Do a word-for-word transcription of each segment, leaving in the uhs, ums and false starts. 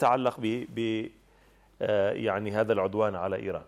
تتعلق ب يعني هذا العدوان على إيران؟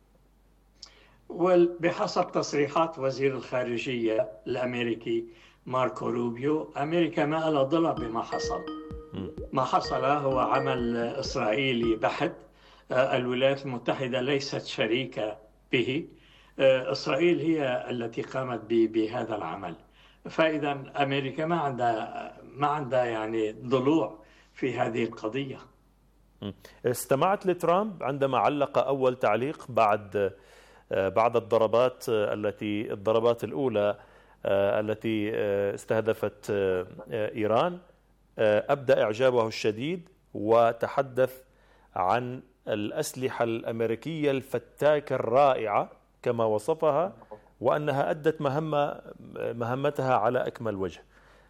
وبحسب تصريحات وزير الخارجية الأمريكي ماركو روبيو، أمريكا ما لها ضلع بما حصل. ما حصل هو عمل إسرائيلي بحت. الولايات المتحدة ليست شريكة به. إسرائيل هي التي قامت بهذا العمل. فإذا أمريكا ما عندها ما عندها يعني ضلوع في هذه القضية. استمعت لترامب عندما علق أول تعليق بعد بعد الضربات التي الضربات الأولى التي استهدفت إيران، أبدى إعجابه الشديد وتحدث عن الأسلحة الأمريكية الفتاكة الرائعة كما وصفها، وأنها أدت مهمة مهمتها على أكمل وجه.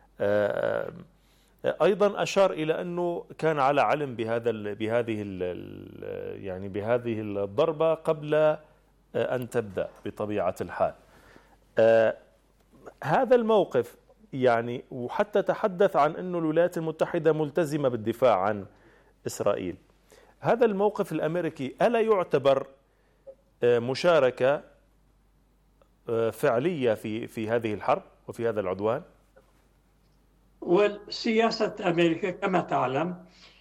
أيضا أشار إلى أنه كان على علم بهذا بهذه يعني بهذه الضربة قبل أن تبدأ بطبيعة الحال. هذا الموقف يعني، وحتى تحدث عن أن الولايات المتحدة ملتزمة بالدفاع عن إسرائيل. هذا الموقف الأمريكي ألا يعتبر مشاركة فعلية في في هذه الحرب وفي هذا العدوان؟ والسياسة أمريكا كما تعلم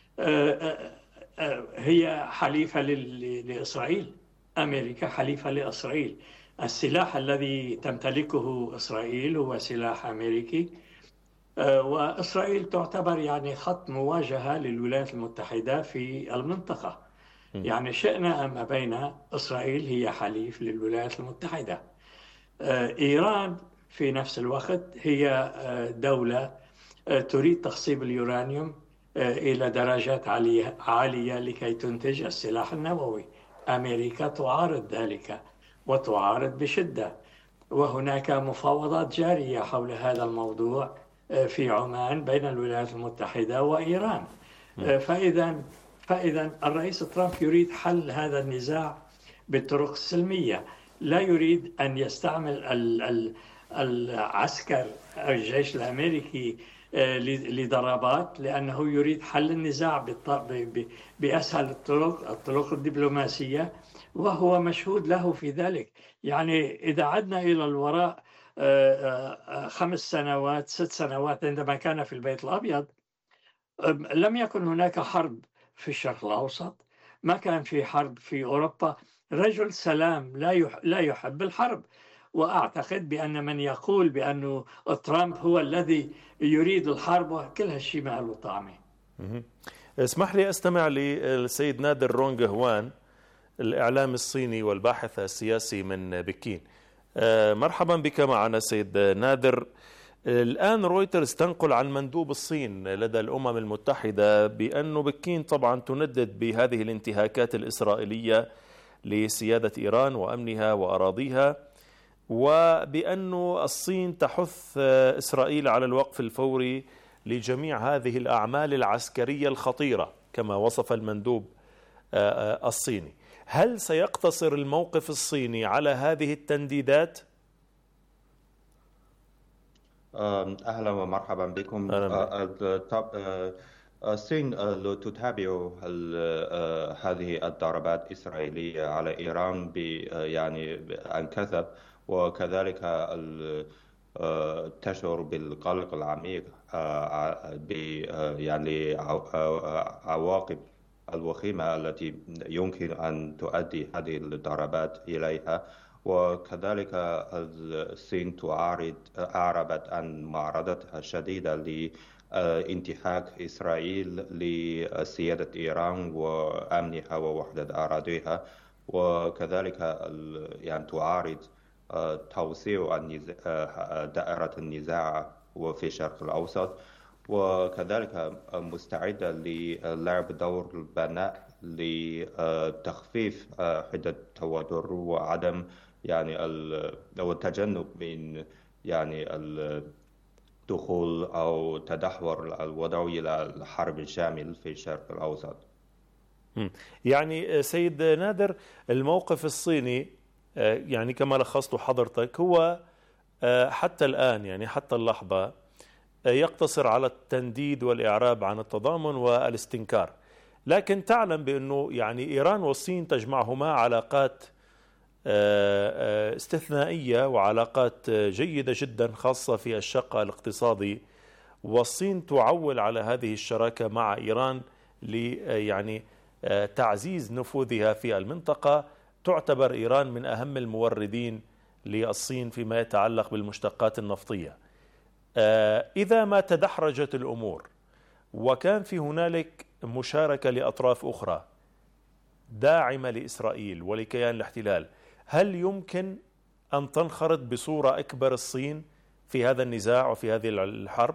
هي حليفة لإسرائيل. أمريكا حليفة لإسرائيل. السلاح الذي تمتلكه إسرائيل هو سلاح أمريكي، وإسرائيل تعتبر يعني خط مواجهة للولايات المتحدة في المنطقة. يعني شئنا أم أبينا إسرائيل هي حليف للولايات المتحدة. إيران في نفس الوقت هي دولة تريد تخصيب اليورانيوم إلى درجات عالية, عالية لكي تنتج السلاح النووي. أمريكا تعارض ذلك وتعارض بشدة، وهناك مفاوضات جارية حول هذا الموضوع في عمان بين الولايات المتحدة وإيران. فإذا فإذا الرئيس ترامب يريد حل هذا النزاع بالطرق السلمية، لا يريد أن يستعمل العسكر الجيش الأمريكي لضربات، لأنه يريد حل النزاع بأسهل الطرق الطرق الدبلوماسية، وهو مشهود له في ذلك. يعني إذا عدنا إلى الوراء خمس سنوات ست سنوات عندما كان في البيت الأبيض، لم يكن هناك حرب في الشرق الأوسط، ما كان في حرب في أوروبا. رجل سلام لا لا يحب الحرب. وأعتقد بأن من يقول بأنه ترامب هو الذي يريد الحرب كل هالشيء ما له طعمه. اسمح لي أستمع للسيد نادر رونغهوان، الإعلام الصيني والباحث السياسي من بكين. مرحبا بك معنا سيد نادر. الآن رويترز تنقل عن مندوب الصين لدى الأمم المتحدة بأن بكين طبعا تندد بهذه الانتهاكات الإسرائيلية لسيادة إيران وأمنها وأراضيها، وبأن الصين تحث إسرائيل على الوقف الفوري لجميع هذه الأعمال العسكرية الخطيرة كما وصف المندوب الصيني. هل سيقتصر الموقف الصيني على هذه التنديدات؟ أهلا ومرحبا بكم. الصين تتابع هذه الضربات الإسرائيلية على إيران يعني عن كثب، وكذلك تشعر بالقلق العميق ب يعني عواقب الوخيمة التي يمكن أن تؤدي هذه الضربات إليها. وكذلك الصين تعارض أعربت عن معارضتها الشديدة لانتهاك إسرائيل لسيادة إيران وأمنها ووحدة أراضيها، وكذلك يعني تعارض توسيع دائرة النزاع وفي الشرق الأوسط، وكذلك مستعدة للعب دور البناء لتخفيف حدة التوتر وعدم يعني والتجنب من يعني الدخول أو تدهور الوضع إلى الحرب الشامل في الشرق الأوسط. يعني سيد نادر، الموقف الصيني يعني كما لخصت حضرتك هو حتى الآن يعني حتى اللحظة يقتصر على التنديد والإعراب عن التضامن والاستنكار. لكن تعلم بأنه يعني إيران والصين تجمعهما علاقات استثنائية وعلاقات جيدة جدا خاصة في الشق الاقتصادي، والصين تعول على هذه الشراكة مع إيران ل يعني تعزيز نفوذها في المنطقة. تعتبر إيران من أهم الموردين للصين فيما يتعلق بالمشتقات النفطية. إذا ما تدحرجت الأمور وكان في هنالك مشاركة لأطراف أخرى داعمة لإسرائيل ولكيان الاحتلال، هل يمكن أن تنخرط بصورة أكبر الصين في هذا النزاع وفي هذه الحرب؟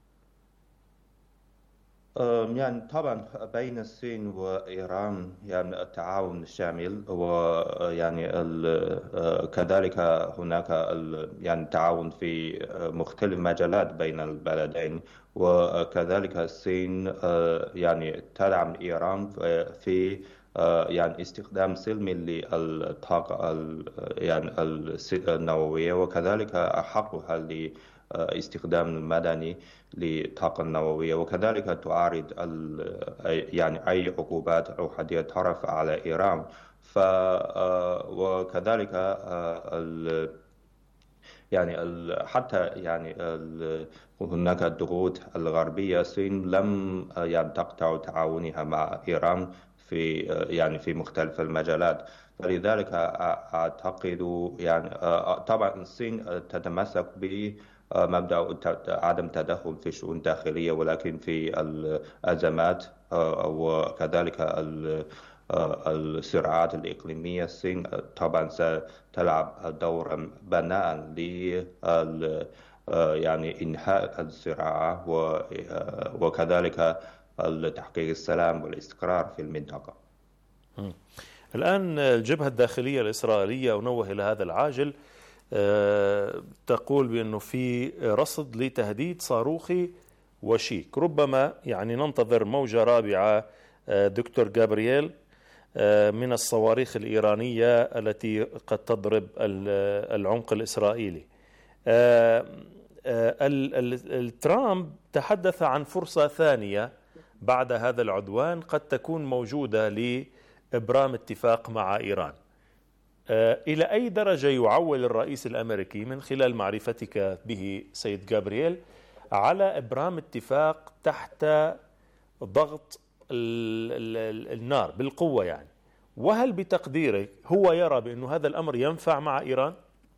يعني طبعا بين الصين وإيران يعني التعاون شامل، ويعني كذلك هناك يعني تعاون في مختلف مجالات بين البلدين، وكذلك الصين يعني تدعم إيران في يعني استخدام سلمي للطاقة يعني النووية، وكذلك حقها لاستخدام المدني للطاقة النووية، وكذلك تعارض يعني أي عقوبات أو حدية طرف على إيران. ف وكذلك يعني حتى يعني هناك الضغوط الغربية، الصين لم يعني تقطع تعاونها مع إيران في يعني في مختلف المجالات. فلذلك أعتقد يعني طبعا الصين تتمسك بمبدأ عدم التدخل في الشؤون الداخلية، ولكن في الأزمات وكذلك الصراعات الإقليمية الصين طبعا ستلعب دورا بناء ل يعني إنهاء الصراع وكذلك تحقيق السلام والاستقرار في المنطقة. الآن الجبهة الداخلية الإسرائيلية، أنوه إلى هذا العاجل، تقول بأنه في رصد لتهديد صاروخي وشيك. ربما يعني ننتظر موجة رابعة دكتور جابرييل من الصواريخ الإيرانية التي قد تضرب العمق الإسرائيلي. الترامب تحدث عن فرصة ثانية بعد هذا العدوان قد تكون موجودة لإبرام اتفاق مع إيران. إلى أي درجة يعول الرئيس الأمريكي من خلال معرفتك به سيد جابرييل على إبرام اتفاق تحت ضغط النار بالقوة يعني؟ وهل بتقديرك هو يرى بأن هذا الأمر ينفع مع إيران؟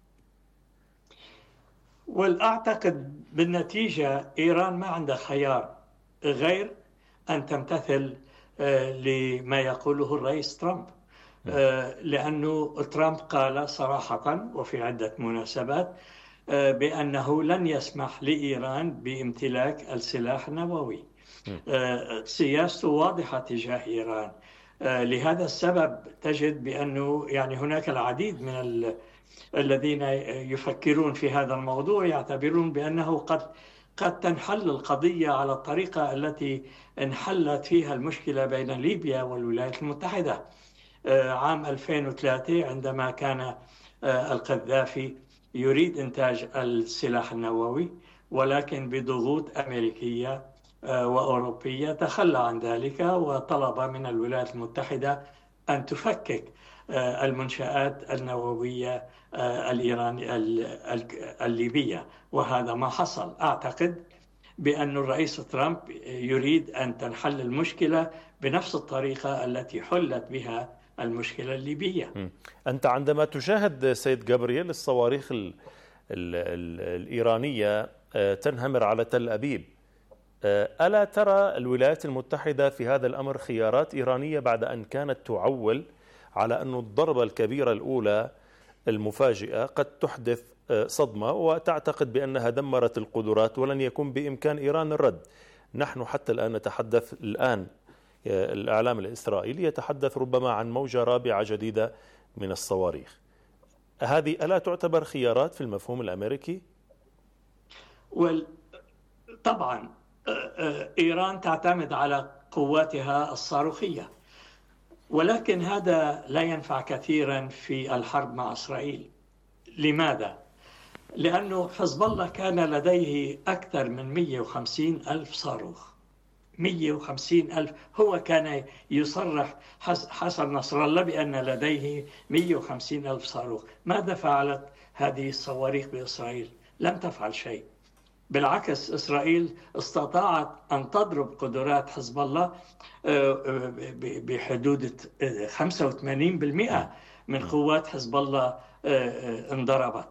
والأعتقد بالنتيجة إيران ما عندها خيار غير أن تمتثل لما يقوله الرئيس ترامب، لأنه ترامب قال صراحة وفي عدة مناسبات بأنه لن يسمح لإيران بامتلاك السلاح النووي. سياسته واضحة تجاه إيران. لهذا السبب تجد بأنه يعني هناك العديد من ال... الذين يفكرون في هذا الموضوع يعتبرون بأنه قد قد تنحل القضية على الطريقة التي انحلت فيها المشكلة بين ليبيا والولايات المتحدة عام ألفين وثلاثة، عندما كان القذافي يريد إنتاج السلاح النووي، ولكن بضغوط أمريكية وأوروبية تخلى عن ذلك وطلب من الولايات المتحدة أن تفكك المنشآت النووية الإيرانية الليبية، وهذا ما حصل. أعتقد بأن الرئيس ترامب يريد أن تنحل المشكلة بنفس الطريقة التي حلت بها المشكلة الليبية. أنت عندما تشاهد سيد جابرييل الصواريخ ال ال ال الإيرانية تنهمر على تل أبيب، ألا ترى الولايات المتحدة في هذا الأمر خيارات إيرانية بعد أن كانت تعول على أن الضربة الكبيرة الأولى المفاجئة قد تحدث صدمة، وتعتقد بأنها دمرت القدرات ولن يكون بإمكان إيران الرد؟ نحن حتى الآن نتحدث الآن الإعلام الإسرائيلي يتحدث ربما عن موجة رابعة جديدة من الصواريخ. هذه ألا تعتبر خيارات في المفهوم الأمريكي؟ طبعا إيران تعتمد على قواتها الصاروخية، ولكن هذا لا ينفع كثيرا في الحرب مع إسرائيل. لماذا؟ لأنه حزب الله كان لديه أكثر من مئة وخمسين ألف صاروخ، مئة وخمسين ألف. هو كان يصرح حسن نصر الله بأن لديه مئة وخمسين ألف صاروخ. ماذا فعلت هذه الصواريخ بإسرائيل؟ لم تفعل شيء. بالعكس، إسرائيل استطاعت أن تضرب قدرات حزب الله بحدود خمسة وثمانين بالمئة من قوات حزب الله انضربت.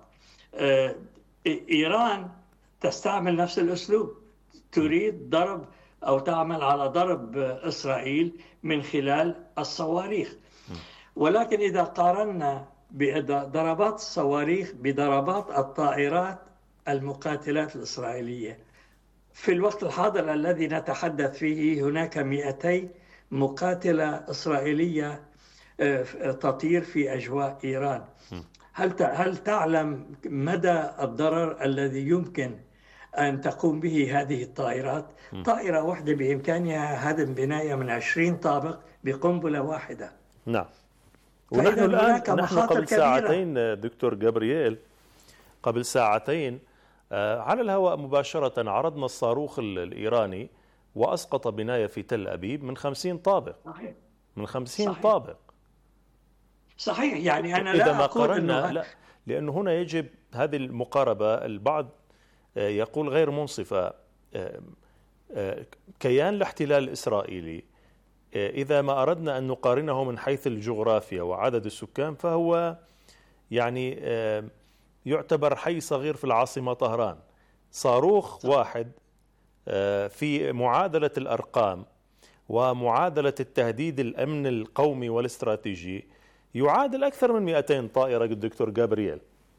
إيران تستعمل نفس الأسلوب، تريد ضرب أو تعمل على ضرب إسرائيل من خلال الصواريخ. ولكن إذا قارنا بضربات الصواريخ بضربات الطائرات المقاتلات الإسرائيلية، في الوقت الحاضر الذي نتحدث فيه هناك مئتي مقاتلة إسرائيلية تطير في أجواء إيران. هل هل تعلم مدى الضرر الذي يمكن أن تقوم به هذه الطائرات؟ طائرة واحدة بإمكانها هدم بناية من عشرين طابق بقنبلة واحدة. نعم. ونحن الآن نحن قبل ساعتين دكتور جابرييل قبل ساعتين على الهواء مباشرة عرضنا الصاروخ الإيراني وأسقط بناية في تل أبيب من خمسين طابق. صحيح. من خمسين صحيح. طابق. صحيح. يعني أنا إذا لا ما أقول قارنا إنه لا، لأنه هنا يجب هذه المقاربة. البعض يقول غير منصفة. كيان الاحتلال الإسرائيلي إذا ما أردنا أن نقارنه من حيث الجغرافيا وعدد السكان فهو يعني يعتبر حي صغير في العاصمة طهران. صاروخ واحد في معادلة الأرقام ومعادلة التهديد الأمن القومي والاستراتيجي يعادل أكثر من مئتين طائرة الدكتور جابرييل.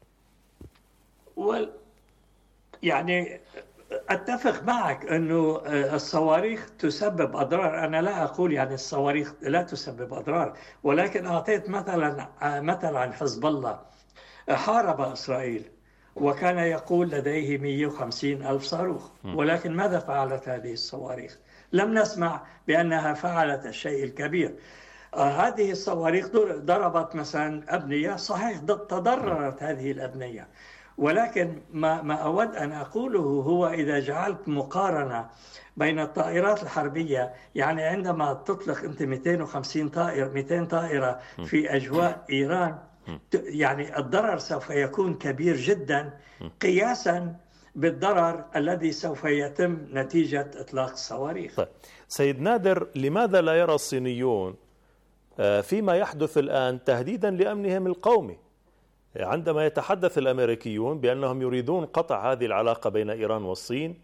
وال يعني أتفق معك أنه الصواريخ تسبب أضرار. أنا لا أقول يعني الصواريخ لا تسبب أضرار، ولكن أعطيت مثلا مثلا عن حزب الله. حارب إسرائيل وكان يقول لديه مئة وخمسين ألف صاروخ، ولكن ماذا فعلت هذه الصواريخ؟ لم نسمع بأنها فعلت الشيء الكبير. هذه الصواريخ ضربت مثلا أبنية، صحيح تضررت هذه الأبنية، ولكن ما ما أود أن أقوله هو إذا جعلت مقارنة بين الطائرات الحربية، يعني عندما تطلق أنت مئتين وخمسين طائرة مئتين طائرة في أجواء إيران، يعني الضرر سوف يكون كبير جدا قياسا بالضرر الذي سوف يتم نتيجة إطلاق الصواريخ. طيب. سيد نادر، لماذا لا يرى الصينيون فيما يحدث الآن تهديدا لأمنهم القومي؟ عندما يتحدث الأمريكيون بأنهم يريدون قطع هذه العلاقة بين إيران والصين،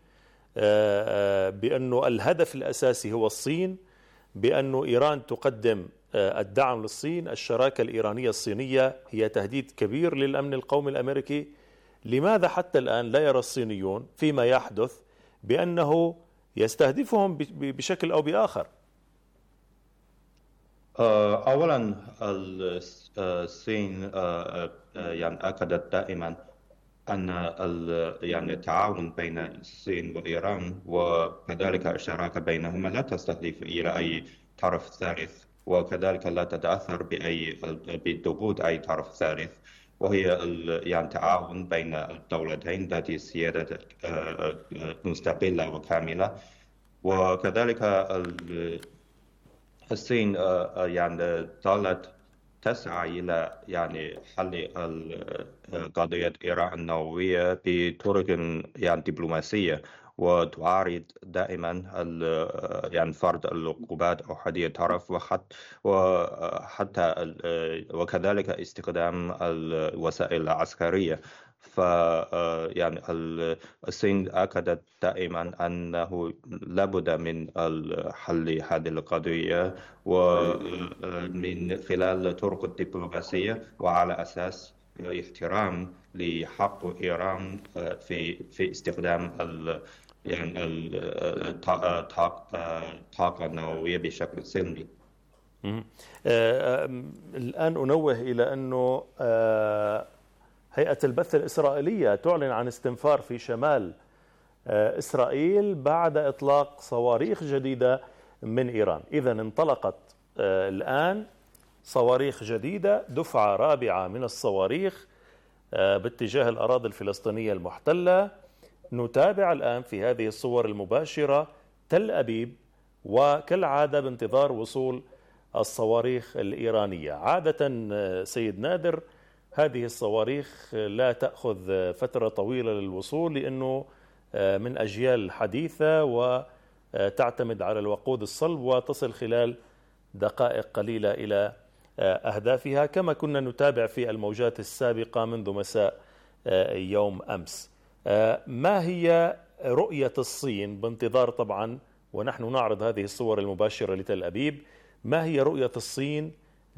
بأنه الهدف الأساسي هو الصين، بأنه إيران تقدم الدعم للصين، الشراكة الإيرانية الصينية هي تهديد كبير للأمن القومي الأمريكي، لماذا حتى الآن لا يرى الصينيون فيما يحدث بأنه يستهدفهم بشكل أو بآخر؟ أولا الصين يعني أكدت دائما أن يعني التعاون بين الصين وإيران وكذلك الشراكة بينهما لا تستهدف إلى أي طرف ثالث، وكذلك لا تتأثر بأي بضغوط أي طرف ثالث، وهي يعني تعاون بين الدولتين ذات سيادة مستقلة وكاملة. وكذلك الصين يعني ظلت تسعى إلى يعني حل قضية إيران النووية بطرق يعني دبلوماسية، وتعارض دائما يعني فرض العقوبات أحادية الطرف، وحتى وحتى وكذلك استخدام الوسائل العسكرية. ف يعني الصين أكدت دائما أنه لابد من حل هذه القضية ومن خلال طرق الدبلوماسية، وعلى أساس احترام لحق إيران في في استخدام ال يعني الطاقة النووية بشكل سلمي. الآن أنوه إلى أنه هيئة البث الإسرائيلية تعلن عن استنفار في شمال إسرائيل بعد إطلاق صواريخ جديدة من إيران. إذن انطلقت الآن صواريخ جديدة، دفعة رابعة من الصواريخ باتجاه الأراضي الفلسطينية المحتلة. نتابع الآن في هذه الصور المباشرة تل أبيب وكالعادة بانتظار وصول الصواريخ الإيرانية. عادة سيد نادر هذه الصواريخ لا تأخذ فترة طويلة للوصول، لأنه من أجيال حديثة وتعتمد على الوقود الصلب وتصل خلال دقائق قليلة إلى أهدافها، كما كنا نتابع في الموجات السابقة منذ مساء يوم أمس. ما هي رؤية الصين بانتظار طبعا، ونحن نعرض هذه الصور المباشرة لتل أبيب، ما هي رؤية الصين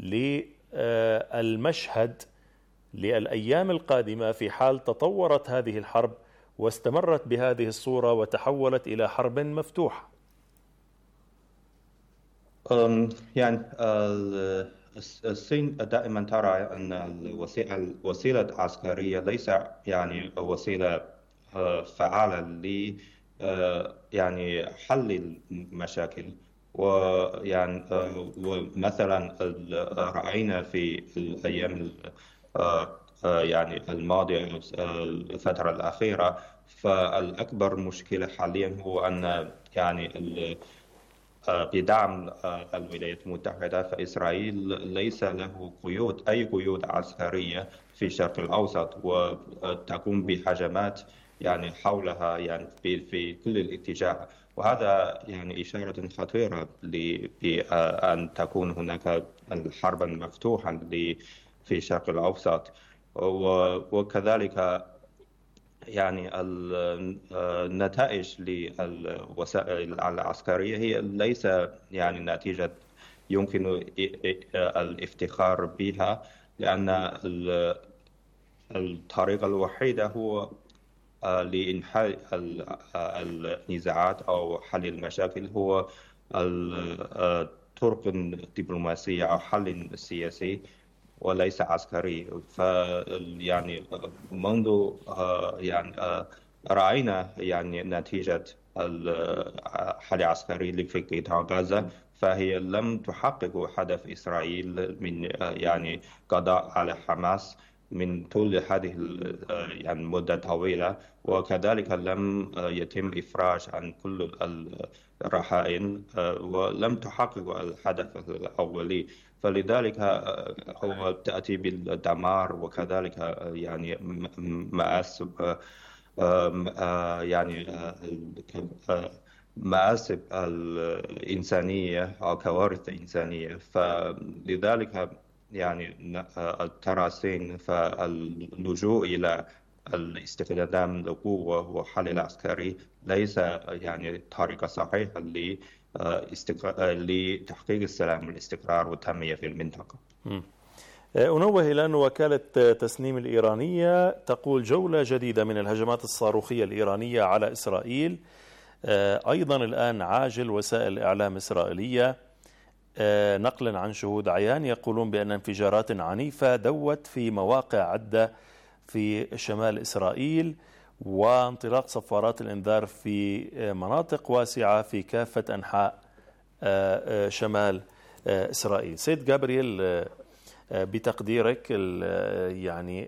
للمشهد للأيام القادمة في حال تطورت هذه الحرب واستمرت بهذه الصورة وتحولت إلى حرب مفتوحة؟ يعني الصين دائما ترى أن الوسيلة العسكرية ليس يعني وسيلة فعالة ل يعني حل المشاكل. ويعني ومثلا رأينا في الأيام يعني الماضية الفترة الأخيرة، فالأكبر مشكلة حاليا هو أن يعني بدعم الولايات المتحدة فإسرائيل ليس له قيود أي قيود عسكرية في الشرق الأوسط، وتقوم بهجمات يعني حولها يعني في في كل الاتجاه. وهذا يعني إشارة خطيرة بأن تكون هناك الحرب مفتوحة في الشرق الأوسط. وكذلك يعني النتائج للوسائل العسكرية هي ليس يعني نتيجة يمكن الافتخار بها، لأن الطريقة الوحيدة هو لإنهاء النزاعات أو حل المشاكل هو الطرق الدبلوماسية أو حل سياسي وليس عسكري. فيعني منذ يعني رأينا يعني نتيجة الحل العسكري في قطاع غزة، فهي لم تحقق هدف إسرائيل من يعني قضاء على حماس من طول هذه يعني مدة طويلة، وكذلك لم يتم إفراج عن كل الرهائن ولم تحقق الهدف الأولي. فلذلك هو تأتي بالدمار وكذلك يعني مآسب يعني مآسب الإنسانية أو كوارث إنسانية. فلذلك يعني ترى الصين فاللجوء إلى الاستخدام القوة والحل العسكري ليس يعني طريقة صحيحة لتحقيق السلام والاستقرار والتنمية في المنطقة. أنوه إلى أن وكالة تسنيم الإيرانية تقول جولة جديدة من الهجمات الصاروخية الإيرانية على إسرائيل. أيضا الآن عاجل وسائل إعلام إسرائيلية نقلا عن شهود عيان يقولون بأن انفجارات عنيفة دوت في مواقع عدة في شمال إسرائيل، وانطلاق صفارات الإنذار في مناطق واسعة في كافة أنحاء شمال إسرائيل. سيد جابرييل، بتقديرك يعني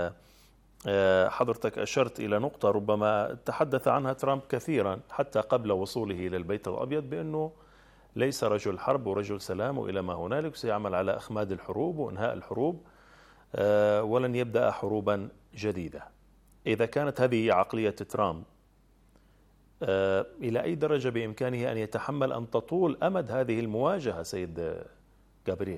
حضرتك أشرت إلى نقطة ربما تحدث عنها ترامب كثيرا حتى قبل وصوله إلى البيت الأبيض، بأنه ليس رجل حرب ورجل سلام وإلى ما هنالك، سيعمل على أخماد الحروب وإنهاء الحروب ولن يبدأ حروبا جديدة. إذا كانت هذه عقلية ترامب، إلى أي درجة بإمكانه أن يتحمل أن تطول أمد هذه المواجهة سيد جابرييل؟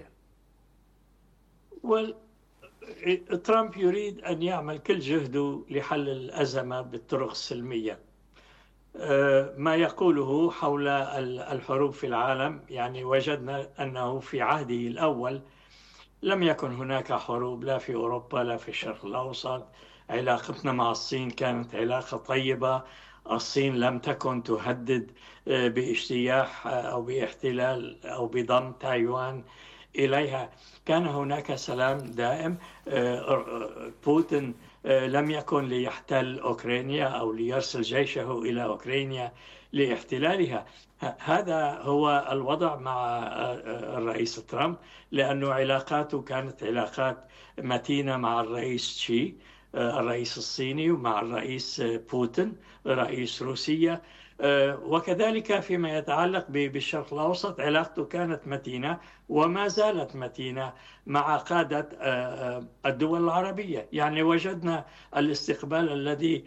ترامب يريد أن يعمل كل جهده لحل الأزمة بالطرق السلمية. ما يقوله حول الحروب في العالم، يعني وجدنا أنه في عهده الأول لم يكن هناك حروب لا في أوروبا لا في الشرق الأوسط. علاقتنا مع الصين كانت علاقة طيبة، الصين لم تكن تهدد باجتياح أو باحتلال أو بضم تايوان إليها، كان هناك سلام دائم. بوتين لم يكن ليحتل أوكرانيا أو ليرسل جيشه إلى أوكرانيا لاحتلالها. هذا هو الوضع مع الرئيس ترامب، لأنه علاقاته كانت علاقات متينة مع الرئيس شي الرئيس الصيني ومع الرئيس بوتين رئيس روسيا. وكذلك فيما يتعلق بالشرق الأوسط علاقته كانت متينة وما زالت متينة مع قادة الدول العربية. يعني وجدنا الاستقبال الذي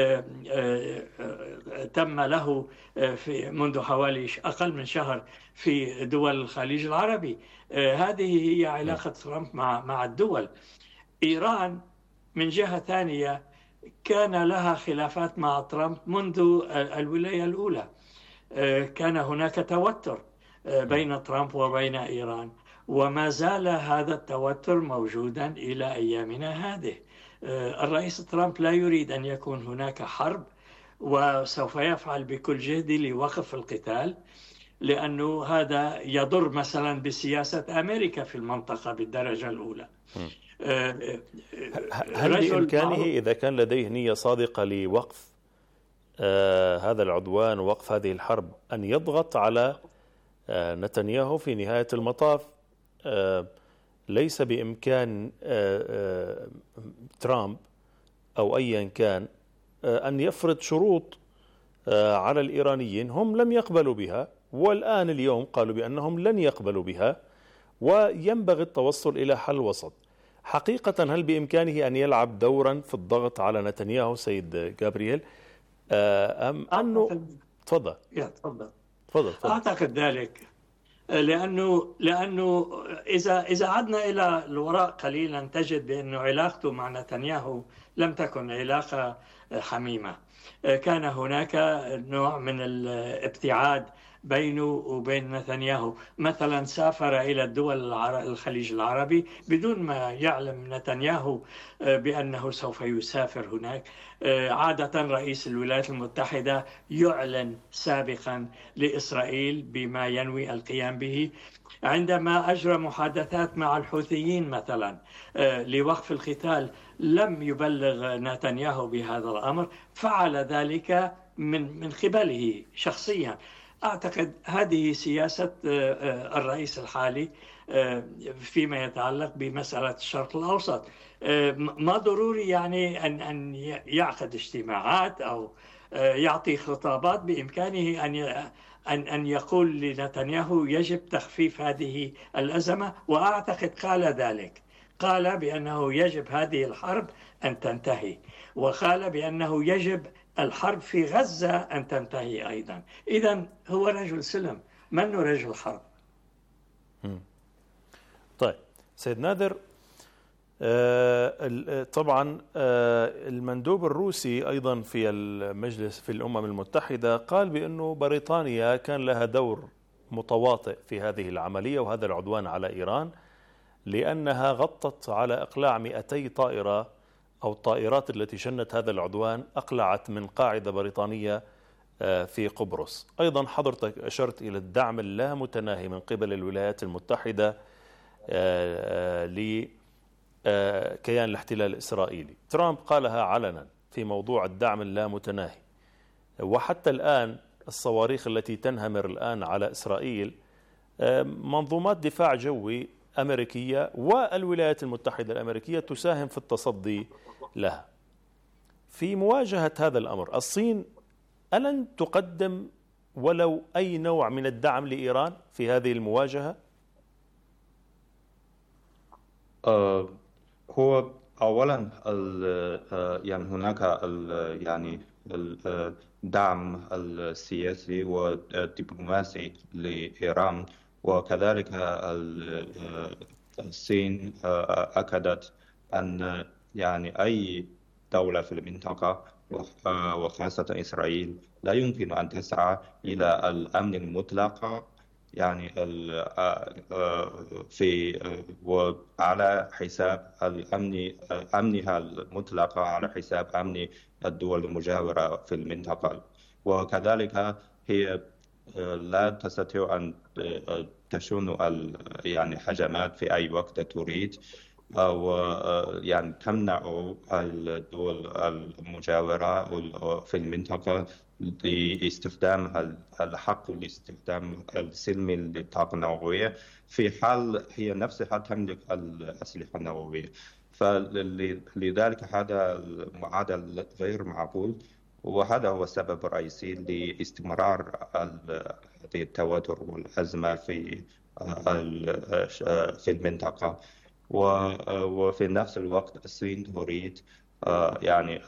تم له في منذ حوالي أقل من شهر في دول الخليج العربي. هذه هي علاقة ترامب مع مع الدول. إيران من جهة ثانية كان لها خلافات مع ترامب منذ الولاية الأولى. كان هناك توتر بين ترامب وبين إيران، وما زال هذا التوتر موجودا إلى أيامنا هذه. الرئيس ترامب لا يريد أن يكون هناك حرب، وسوف يفعل بكل جهده لوقف القتال، لأنه هذا يضر مثلا بسياسة أمريكا في المنطقة بالدرجة الأولى. هل بإمكانه إذا كان لديه نية صادقة لوقف آه هذا العدوان ووقف هذه الحرب أن يضغط على آه نتنياهو في نهاية المطاف؟ آه ليس بإمكان آه آه ترامب أو أيا كان آه أن يفرض شروط آه على الإيرانيين هم لم يقبلوا بها، والآن اليوم قالوا بأنهم لن يقبلوا بها، وينبغي التوصل إلى حل وسط. حقيقة هل بإمكانه أن يلعب دورا في الضغط على نتنياهو سيد جابرييل أم أنه تفضل تفضل تفضل أعتقد ذلك، لأنه لأنه إذا إذا عدنا إلى الوراء قليلا تجد بأن علاقته مع نتنياهو لم تكن علاقة حميمة. كان هناك نوع من الابتعاد بينه وبين نتنياهو. مثلا سافر إلى الدول الخليج العربي بدون ما يعلم نتنياهو بأنه سوف يسافر هناك. عادة رئيس الولايات المتحدة يعلن سابقا لإسرائيل بما ينوي القيام به. عندما أجرى محادثات مع الحوثيين مثلا لوقف القتال لم يبلغ نتنياهو بهذا الأمر، فعل ذلك من من قبله شخصيا. أعتقد هذه سياسة الرئيس الحالي فيما يتعلق بمسألة الشرق الأوسط. ما ضروري يعني أن أن يعقد اجتماعات أو يعطي خطابات، بإمكانه أن أن أن يقول لنتنياهو يجب تخفيف هذه الأزمة، وأعتقد قال ذلك. قال بأنه يجب هذه الحرب أن تنتهي، وقال بأنه يجب الحرب في غزة أن تنتهي أيضا. إذن هو رجل سلم، منه رجل حرب. طيب سيد نادر، آه طبعا آه المندوب الروسي أيضا في المجلس في الأمم المتحدة قال بأنه بريطانيا كان لها دور متواطئ في هذه العملية وهذا العدوان على إيران، لأنها غطت على إقلاع مئتي طائرة أو الطائرات التي شنت هذا العدوان أقلعت من قاعدة بريطانية في قبرص. أيضا حضرتك أشرت إلى الدعم اللامتناهي من قبل الولايات المتحدة لكيان الاحتلال الإسرائيلي. ترامب قالها علنا في موضوع الدعم اللامتناهي، وحتى الآن الصواريخ التي تنهمر الآن على إسرائيل منظومات دفاع جوي أمريكية والولايات المتحدة الأمريكية تساهم في التصدي لها. في مواجهة هذا الأمر الصين ألن تقدم ولو أي نوع من الدعم لإيران في هذه المواجهة؟ آه هو أولا يعني هناك يعني الدعم السياسي والدبلوماسي لإيران، وكذلك الصين أكدت أن يعني أي دولة في المنطقة وخاصة إسرائيل لا يمكن أن تسعى إلى الأمن المطلق، يعني في وعلى حساب الأمن أمنها المطلق على حساب أمن الدول المجاورة في المنطقة. وكذلك هي لا تستطيع أن تشن يعني هجمات في أي وقت تريد، أو يعني تمنع الدول المجاورة في المنطقة لاستخدام الحق لاستخدام السلمي للطاقة النووية في حال هي نفسها تملك الأسلحة النووية. فلذلك هذا المعادل غير معقول. وهذا هو السبب الرئيسي لاستمرار هذه التوتر والأزمة في في المنطقة. وفي نفس الوقت الصين تريد يعني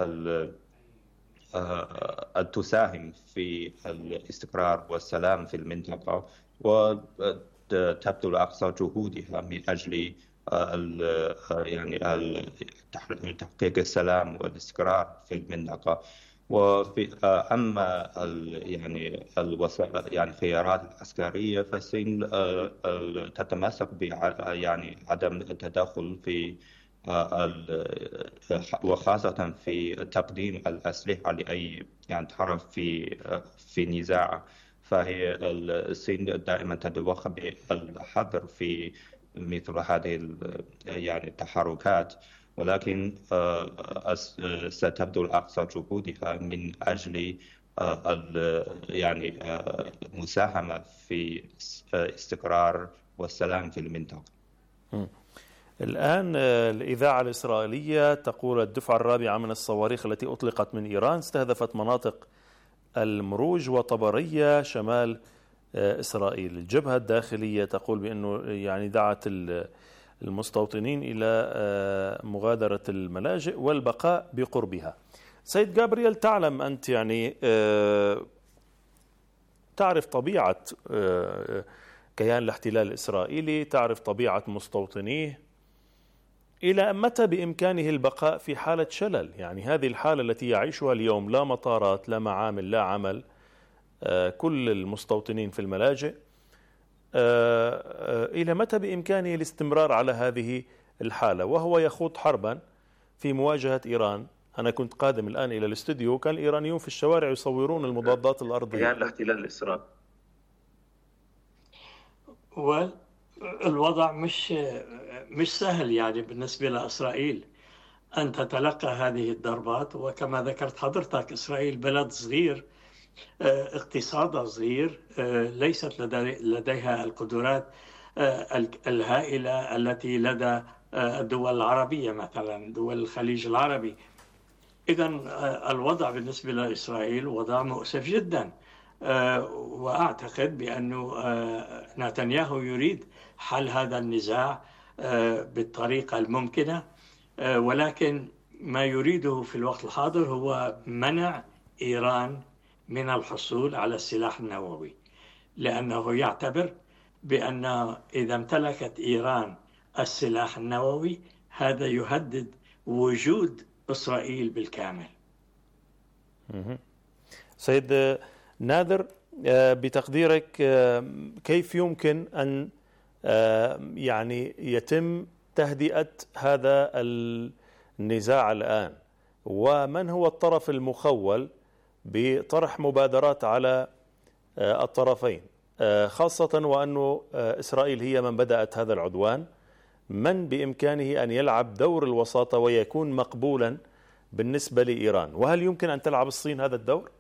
أن تساهم في الاستقرار والسلام في المنطقة، وتبذل أقصى جهودها من أجل يعني تحقيق السلام والاستقرار في المنطقة. وفي أما يعني الوسائل يعني الخيارات العسكرية، فالصين تتمسك ب يعني عدم التدخل في وخاصة في تقديم الأسلحة لأي يعني طرف في في نزاع. فهي الصين دائما تتوخى بالحذر في مثل هذه يعني التحركات، ولكن ستبذل أقصى جهودها من أجل يعني المساهمة في استقرار والسلام في المنطقة. الآن الإذاعة الإسرائيلية تقول الدفعة الرابعة من الصواريخ التي أطلقت من إيران استهدفت مناطق المروج وطبرية شمال إسرائيل. الجبهة الداخلية تقول بأنه يعني دعت المستوطنين إلى مغادرة الملاجئ والبقاء بقربها. سيد جابرييل، تعلم أنت يعني تعرف طبيعة كيان الاحتلال الإسرائيلي، تعرف طبيعة مستوطنيه، إلى متى بإمكانه البقاء في حالة شلل؟ يعني هذه الحالة التي يعيشها اليوم، لا مطارات لا معامل لا عمل، كل المستوطنين في الملاجئ، إلى متى بإمكانه الاستمرار على هذه الحالة وهو يخوض حربا في مواجهة إيران؟ أنا كنت قادم الآن إلى الاستوديو، كان الإيرانيون في الشوارع يصورون المضادات الأرضية. كيان الاحتلال الإسرائيلي والوضع مش مش سهل يعني بالنسبة لإسرائيل أن تتلقى هذه الضربات. وكما ذكرت حضرتك، إسرائيل بلد صغير، اقتصادها صغير، ليست لديها القدرات الهائلة التي لدى الدول العربية، مثلا دول الخليج العربي. إذن الوضع بالنسبة لإسرائيل وضع مؤسف جدا، وأعتقد بأن نتنياهو يريد حل هذا النزاع بالطريقة الممكنة، ولكن ما يريده في الوقت الحاضر هو منع إيران من الحصول على السلاح النووي، لأنه يعتبر بأن إذا امتلكت إيران السلاح النووي هذا يهدد وجود إسرائيل بالكامل. سيد نادر، بتقديرك كيف يمكن أن يعني يتم تهدئة هذا النزاع الآن؟ ومن هو الطرف المخول بطرح مبادرات على الطرفين، خاصة وأن إسرائيل هي من بدأت هذا العدوان؟ من بإمكانه أن يلعب دور الوساطة ويكون مقبولا بالنسبة لإيران؟ وهل يمكن أن تلعب الصين هذا الدور؟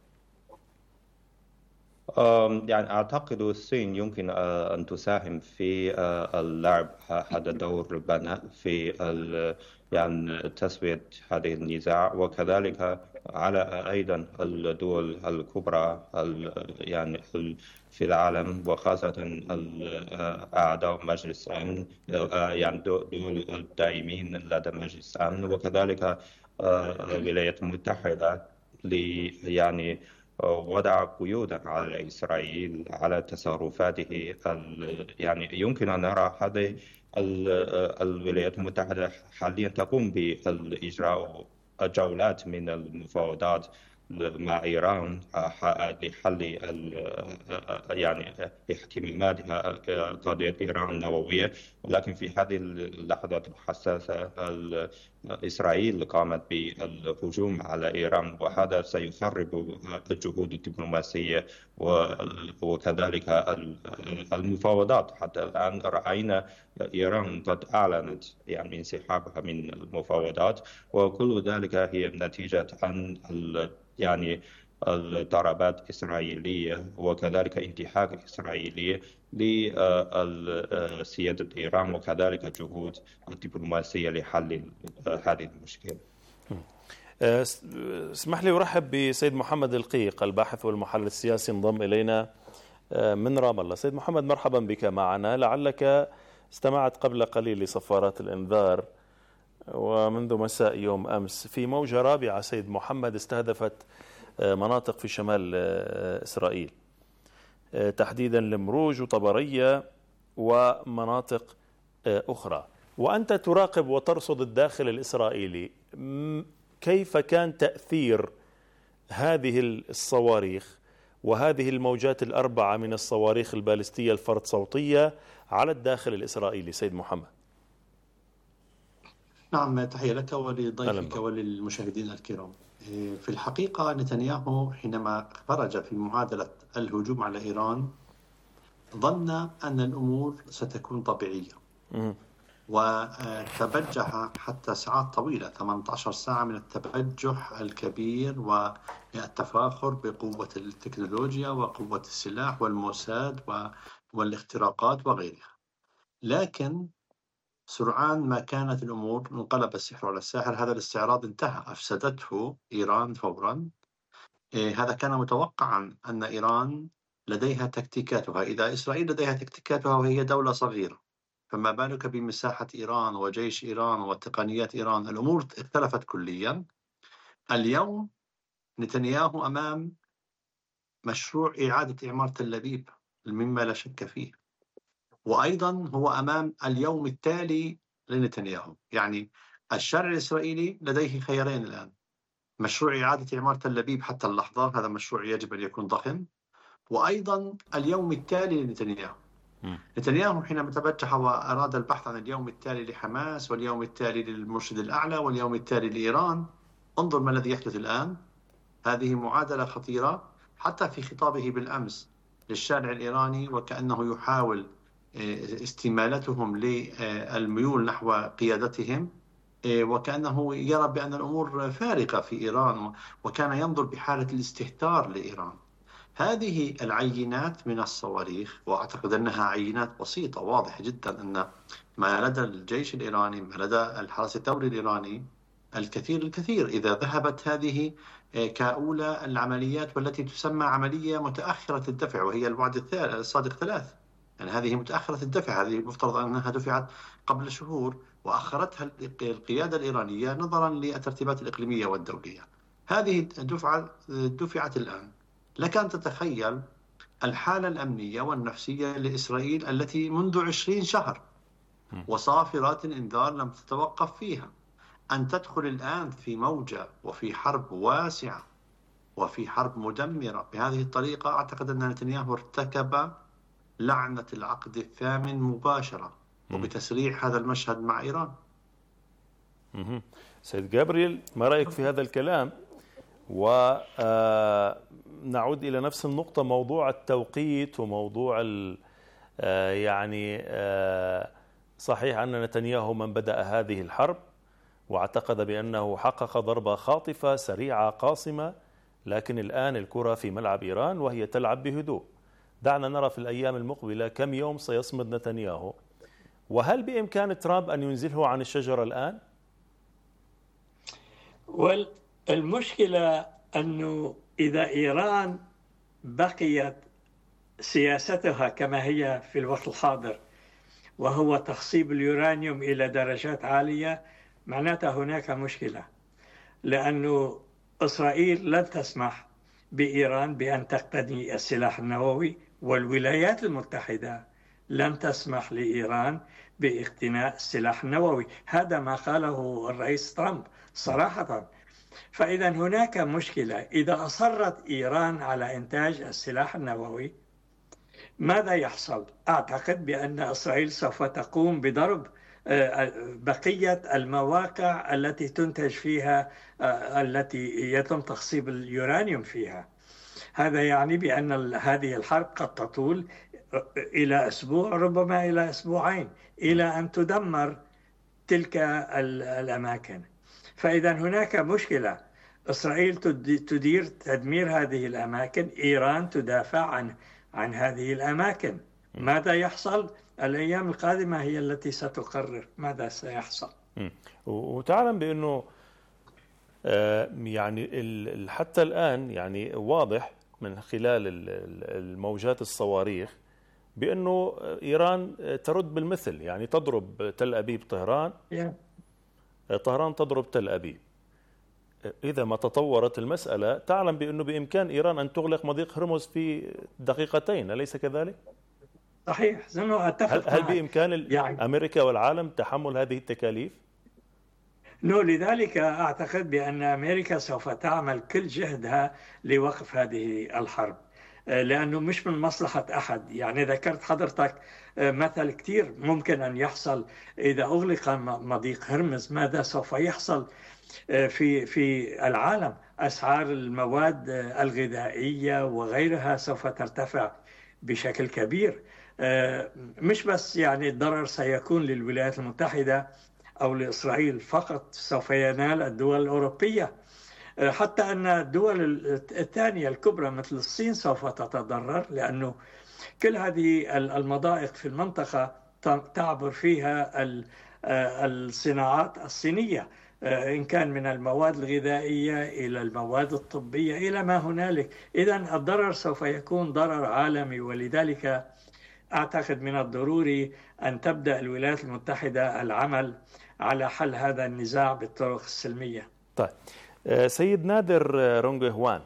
يعني أعتقد الصين يمكن أن تساهم في اللعب هذا الدور بناء في يعني تسوية هذه النزاع، وكذلك على أيضا الدول الكبرى يعني في العالم، وخاصة أعضاء مجلس الأمن، يعني دول الدائمين لدى مجلس الأمن، وكذلك الولايات المتحدة لي يعني وضع قيودا على إسرائيل على تصرفاته. يعني يمكن أن نرى هذه الولايات المتحدة حاليا تقوم بإجراء جولات من المفاوضات مع إيران لحل يعني احتمالاتها قضية إيران النووية، ولكن في هذه اللحظات الحساسة إسرائيل قامت بالهجوم على إيران، وهذا سيخرب الجهود الدبلوماسية وكذلك المفاوضات. حتى الآن رأينا إيران قد أعلنت يعني انسحابها من المفاوضات، وكل ذلك هي نتيجة عن يعني الضربات الإسرائيلية وكذلك انتهاك إسرائيلية لسيادة إيران، وكذلك جهود الدبلوماسية لحل هذه المشكلة. اسمح لي أرحب بسيد محمد القيق الباحث والمحلل السياسي، انضم إلينا من رام الله. سيد محمد، مرحبا بك معنا. لعلك استمعت قبل قليل لصفارات الإنذار، ومنذ مساء يوم أمس في موجة رابعة سيد محمد استهدفت مناطق في شمال إسرائيل، تحديدا المروج وطبرية ومناطق أخرى، وأنت تراقب وترصد الداخل الإسرائيلي. كيف كان تأثير هذه الصواريخ وهذه الموجات الأربعة من الصواريخ البالستية الفرد صوتية على الداخل الإسرائيلي سيد محمد؟ نعم، تحية لك ولضيفك وللمشاهدين الكرام. في الحقيقة نتنياهو حينما خرج في معادلة الهجوم على إيران ظن أن الأمور ستكون طبيعية، وتبجح حتى ساعات طويلة، ثمانية عشر ساعة من التبجح الكبير والتفاخر بقوة التكنولوجيا وقوة السلاح والموساد والاختراقات وغيرها. لكن سرعان ما كانت الأمور انقلب السحر على الساحر. هذا الاستعراض انتهى، أفسدته إيران فورا. إيه هذا كان متوقعا أن إيران لديها تكتيكاتها. إذا إسرائيل لديها تكتيكاتها وهي دولة صغيرة، فما بالك بمساحة إيران وجيش إيران وتقنيات إيران؟ الأمور اختلفت كليا. اليوم نتنياهو أمام مشروع إعادة إعمار تل أبيب مما لا شك فيه، وأيضا هو أمام اليوم التالي لنتنياهو. يعني الشارع الإسرائيلي لديه خيارين الآن: مشروع إعادة إعمار تل أبيب حتى اللحظة، هذا مشروع يجب أن يكون ضخم، وأيضا اليوم التالي لنتنياهو. نتنياهو حينما تبجح وأراد البحث عن اليوم التالي لحماس واليوم التالي للمرشد الأعلى واليوم التالي لإيران، انظر ما الذي يحدث الآن. هذه معادلة خطيرة. حتى في خطابه بالأمس للشارع الإيراني وكأنه يحاول استمالتهم للميول نحو قيادتهم، وكأنه يرى بأن الأمور فارقة في إيران، وكان ينظر بحالة الاستهتار لإيران. هذه العينات من الصواريخ، وأعتقد أنها عينات بسيطة، واضح جدا أن ما لدى الجيش الإيراني، ما لدى الحرس الثوري الإيراني الكثير الكثير. إذا ذهبت هذه كأولى العمليات والتي تسمى عملية متأخرة الدفع، وهي الوعد الصادق ثلاث، يعني هذه متأخرة الدفع، هذه مفترض أنها دفعت قبل شهور وأخرتها القيادة الإيرانية نظرا للترتيبات الإقليمية والدولية. هذه الدفعة دفعت الآن. لك أن تتخيل الحالة الأمنية والنفسية لإسرائيل التي منذ عشرين شهر وصافرات الإنذار لم تتوقف فيها، أن تدخل الآن في موجة وفي حرب واسعة وفي حرب مدمرة بهذه الطريقة. أعتقد أن نتنياهو ارتكب لعنة العقد الثامن مباشرة وبتسريع هذا المشهد مع إيران. سيد جابريل، ما رأيك في هذا الكلام؟ ونعود إلى نفس النقطة، موضوع التوقيت وموضوع يعني صحيح أن نتنياهو من بدأ هذه الحرب واعتقد بأنه حقق ضربة خاطفة سريعة قاصمة، لكن الآن الكرة في ملعب إيران وهي تلعب بهدوء. دعنا نرى في الأيام المقبلة كم يوم سيصمد نتنياهو، وهل بإمكان ترامب أن ينزله عن الشجرة الآن؟ والمشكلة أنه إذا إيران بقيت سياستها كما هي في الوقت الحاضر، وهو تخصيب اليورانيوم إلى درجات عالية، معناتها هناك مشكلة، لأن إسرائيل لن تسمح بإيران بأن تقتني السلاح النووي، والولايات المتحدة لن تسمح لإيران باقتناء السلاح النووي. هذا ما قاله الرئيس ترامب صراحة. فإذا هناك مشكلة. إذا أصرت إيران على إنتاج السلاح النووي ماذا يحصل؟ أعتقد بأن إسرائيل سوف تقوم بضرب بقية المواقع التي تنتج فيها، التي يتم تخصيب اليورانيوم فيها. هذا يعني بأن هذه الحرب قد تطول إلى أسبوع، ربما إلى أسبوعين، إلى أن تدمر تلك الأماكن. فإذا هناك مشكلة. إسرائيل تدير تدمير هذه الأماكن، إيران تدافع عن عن هذه الأماكن. ماذا يحصل؟ الأيام القادمة هي التي ستقرر ماذا سيحصل. وتعلم بأنه يعني حتى الآن يعني واضح من خلال الموجات الصواريخ بأنه إيران ترد بالمثل، يعني تضرب تل أبيب طهران، طهران تضرب تل أبيب. إذا ما تطورت المسألة تعلم بأنه بإمكان إيران أن تغلق مضيق هرمز في دقيقتين، أليس كذلك؟ صحيح. هل, هل بإمكان يعني أمريكا والعالم تحمل هذه التكاليف؟ نو، لذلك أعتقد بأن أمريكا سوف تعمل كل جهدها لوقف هذه الحرب، لأنه مش من مصلحة أحد. يعني ذكرت حضرتك مثل كتير ممكن أن يحصل إذا أغلق مضيق هرمز. ماذا سوف يحصل في في العالم؟ أسعار المواد الغذائية وغيرها سوف ترتفع بشكل كبير. مش بس يعني الضرر سيكون للولايات المتحدة أو لإسرائيل فقط، سوف ينال الدول الأوروبية، حتى أن الدول الثانية الكبرى مثل الصين سوف تتضرر، لأنه كل هذه المضائق في المنطقة تعبر فيها الصناعات الصينية، إن كان من المواد الغذائية إلى المواد الطبية إلى ما هنالك. إذن الضرر سوف يكون ضرر عالمي، ولذلك أعتقد من الضروري أن تبدأ الولايات المتحدة العمل على حل هذا النزاع بالطرق السلمية. طيب سيد نادر رونغ هوان،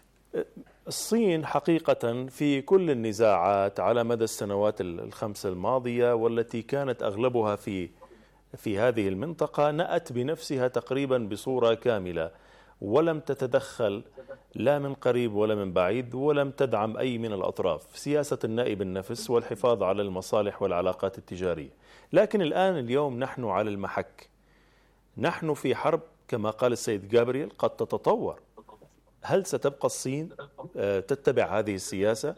الصين حقيقة في كل النزاعات على مدى السنوات الخمس الماضية والتي كانت أغلبها في في هذه المنطقة نأت بنفسها تقريبا بصورة كاملة، ولم تتدخل لا من قريب ولا من بعيد، ولم تدعم أي من الأطراف، سياسة النائب النفس والحفاظ على المصالح والعلاقات التجارية. لكن الآن اليوم نحن على المحك، نحن في حرب كما قال السيد جابرييل قد تتطور. هل ستبقى الصين تتبع هذه السياسة؟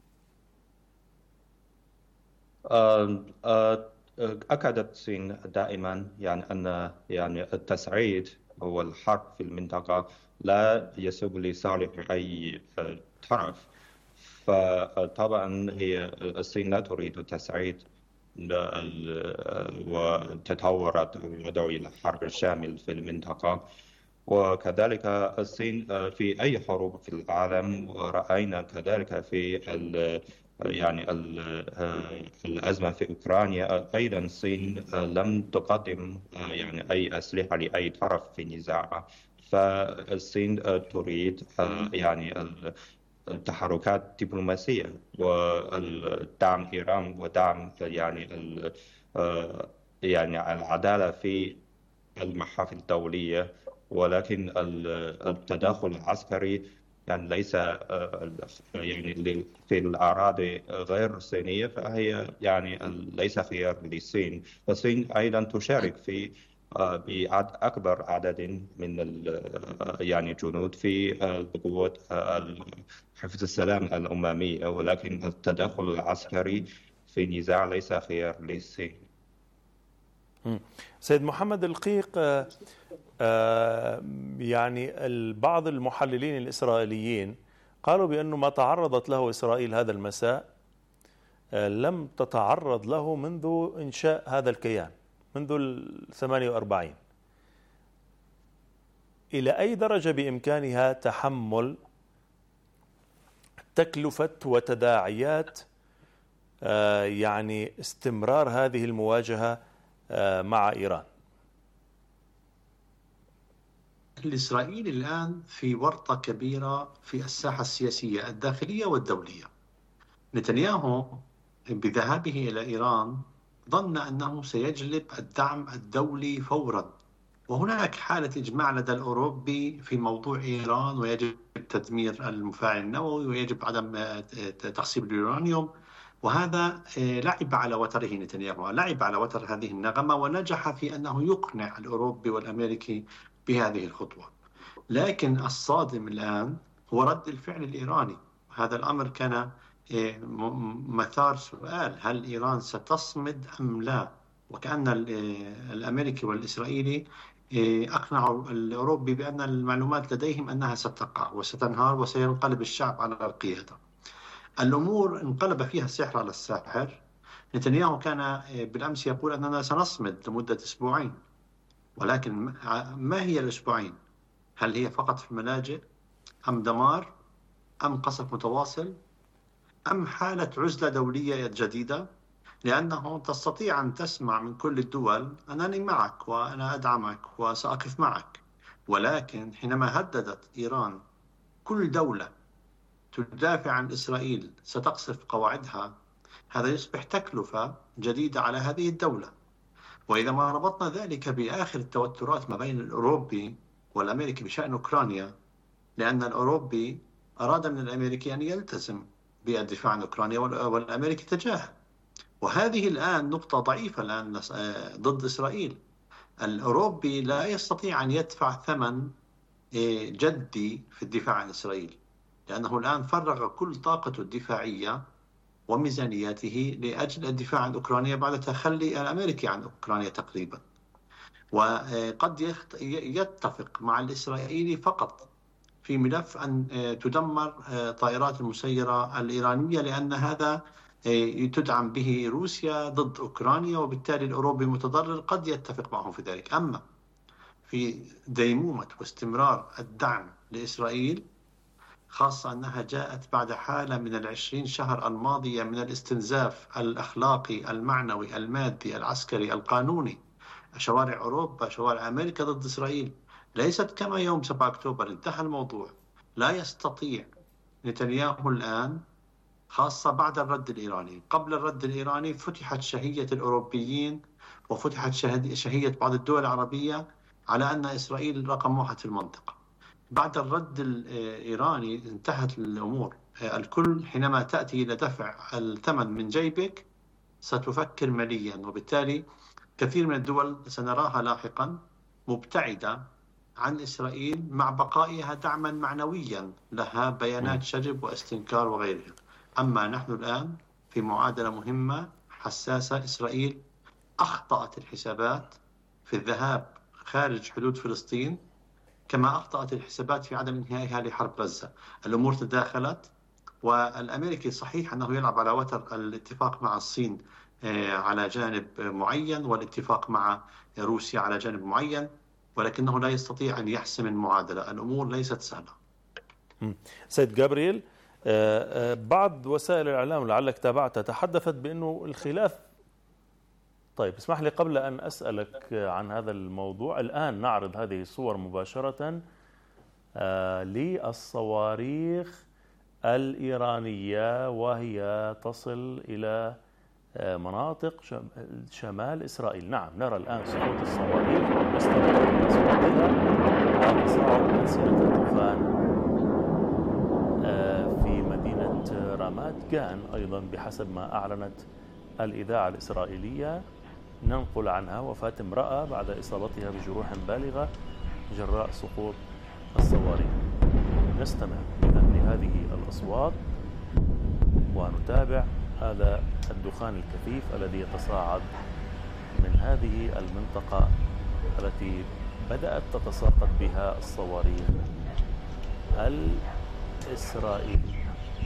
أكدت الصين دائما يعني أن يعني التسعيد والحرب في المنطقة لا يسوق لصالح أي طرف. فطبعا هي الصين لا تريد التسعيد وتطورت وتدعو إلى حرب شامل في المنطقة. وكذلك الصين في أي حروب في العالم، ورأينا كذلك في يعني الأزمة في أوكرانيا أيضا الصين لم تقدم يعني أي أسلحة لأي طرف في النزاع. فالصين تريد يعني التحركات الدبلوماسية ودعم إيران ودعم يعني يعني العدالة في المحافل الدولية، ولكن التدخل العسكري يعني ليس يعني في الأراضي غير الصينية، فهي يعني ليس خيار للصين. الصين أيضا تشارك في بأكبر عدد من يعني جنود في قوات حفظ السلام الأممية، ولكن التدخل العسكري في النزاع ليس خيار للصين. سيد محمد القيق، يعني بعض المحللين الإسرائيليين قالوا بأنه ما تعرضت له إسرائيل هذا المساء لم تتعرض له منذ إنشاء هذا الكيان، منذ الثمانية وأربعين. إلى أي درجة بإمكانها تحمل تكلفة وتداعيات يعني استمرار هذه المواجهة مع إيران؟ الإسرائيلي الآن في ورطة كبيرة في الساحة السياسية الداخلية والدولية. نتنياهو بذهابه إلى إيران ظن أنه سيجلب الدعم الدولي فورا، وهناك حالة إجماع لدى الأوروبي في موضوع إيران، ويجب تدمير المفاعل النووي ويجب عدم تخصيب اليورانيوم، وهذا لعب على وتره نتنياهو، لعب على وتر هذه النغمة ونجح في أنه يقنع الأوروبي والأمريكي بهذه الخطوة. لكن الصادم الآن هو رد الفعل الإيراني. هذا الأمر كان مثار سؤال: هل إيران ستصمد أم لا؟ وكأن الأمريكي والإسرائيلي أقنعوا الأوروبي بأن المعلومات لديهم أنها ستقع وستنهار وسينقلب الشعب على القيادة. الأمور انقلب فيها السحر على الساحر. نتنياهو كان بالأمس يقول أننا سنصمد لمدة أسبوعين، ولكن ما هي الأسبوعين؟ هل هي فقط في الملاجئ أم دمار أم قصف متواصل أم حالة عزلة دولية جديدة؟ لأنه تستطيع أن تسمع من كل الدول أنني معك وأنا أدعمك وسأقف معك، ولكن حينما هددت إيران كل دولة تدافع عن إسرائيل ستقصف قواعدها، هذا يصبح تكلفة جديدة على هذه الدولة. وإذا ما ربطنا ذلك بآخر التوترات ما بين الأوروبي والأمريكي بشأن أوكرانيا، لأن الأوروبي أراد من الأمريكي أن يلتزم بالدفاع عن أوكرانيا والأمريكي تجاهل، وهذه الآن نقطة ضعيفة الآن ضد إسرائيل. الأوروبي لا يستطيع أن يدفع ثمن جدي في الدفاع عن إسرائيل، لأنه الآن فرغ كل طاقته الدفاعية وميزانياته لأجل الدفاع عن أوكرانيا بعد تخلي الأمريكي عن أوكرانيا تقريبا. وقد يتفق مع الإسرائيلي فقط في ملف أن تدمر طائرات المسيرة الإيرانية، لأن هذا تدعم به روسيا ضد أوكرانيا، وبالتالي الأوروبي المتضرر قد يتفق معهم في ذلك. أما في ديمومة واستمرار الدعم لإسرائيل، خاصة أنها جاءت بعد حالة من العشرين شهر الماضية من الاستنزاف الأخلاقي المعنوي المادي العسكري القانوني، شوارع أوروبا شوارع أمريكا ضد إسرائيل، ليست كما يوم سبعة أكتوبر انتهى الموضوع. لا يستطيع نتنياهو الآن، خاصة بعد الرد الإيراني. قبل الرد الإيراني فتحت شهية الأوروبيين وفتحت شهية بعض الدول العربية على أن إسرائيل رقم واحد في المنطقة. بعد الرد الإيراني انتهت الأمور. الكل حينما تأتي إلى دفع الثمن من جيبك ستفكر ماليا، وبالتالي كثير من الدول سنراها لاحقا مبتعدة عن إسرائيل مع بقائها دعما معنويا لها، بيانات شجب واستنكار وغيرها. أما نحن الآن في معادلة مهمة حساسة. إسرائيل أخطأت الحسابات في الذهاب خارج حدود فلسطين، كما أخطأت الحسابات في عدم إنهائها لحرب غزة. الأمور تداخلت، والأمريكي صحيح أنه يلعب على وتر الاتفاق مع الصين على جانب معين والاتفاق مع روسيا على جانب معين، ولكنه لا يستطيع أن يحسم المعادلة. الأمور ليست سهلة. سيد جابرييل، بعض وسائل الإعلام لعلك تابعتها تحدثت بأنه الخلاف. طيب اسمح لي قبل أن أسألك عن هذا الموضوع، الآن نعرض هذه الصور مباشرة للصواريخ الإيرانية وهي تصل إلى مناطق شمال إسرائيل. نعم، نرى الآن سقوط الصواريخ واستمرار سقوطها وتصاعد أنسنة الطوفان في مدينة رامات جان أيضا بحسب ما أعلنت الإذاعة الإسرائيلية. ننقل عنها وفاة امرأة بعد إصابتها بجروح بالغة جراء سقوط الصواريخ. نستمع إذن لهذه الأصوات ونتابع هذا الدخان الكثيف الذي يتصاعد من هذه المنطقة التي بدأت تتساقط بها الصواريخ الإسرائيلية.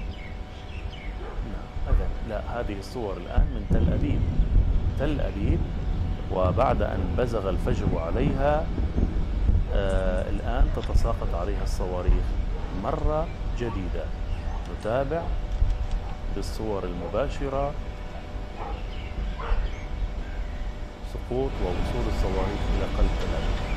لا، هذه الصور الآن من تل أبيب. تل أبيب، وبعد أن بزغ الفجر عليها آه الآن تتساقط عليها الصواريخ مرة جديدة. نتابع بالصور المباشرة سقوط ووصول الصواريخ إلى قلب تل أبيب.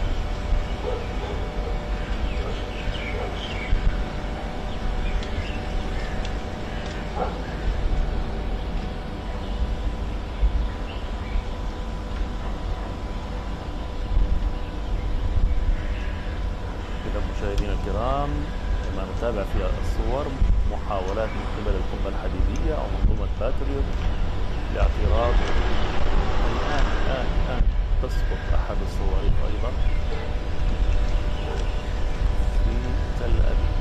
مشاهدينا الكرام، كما نتابع في الصور محاولات من قبل القنبلة الحديدية أو منظومة باتريوت لاعتراض. الآن الآن الآن تسقط أحد الصواريخ أيضا في تل أبيب.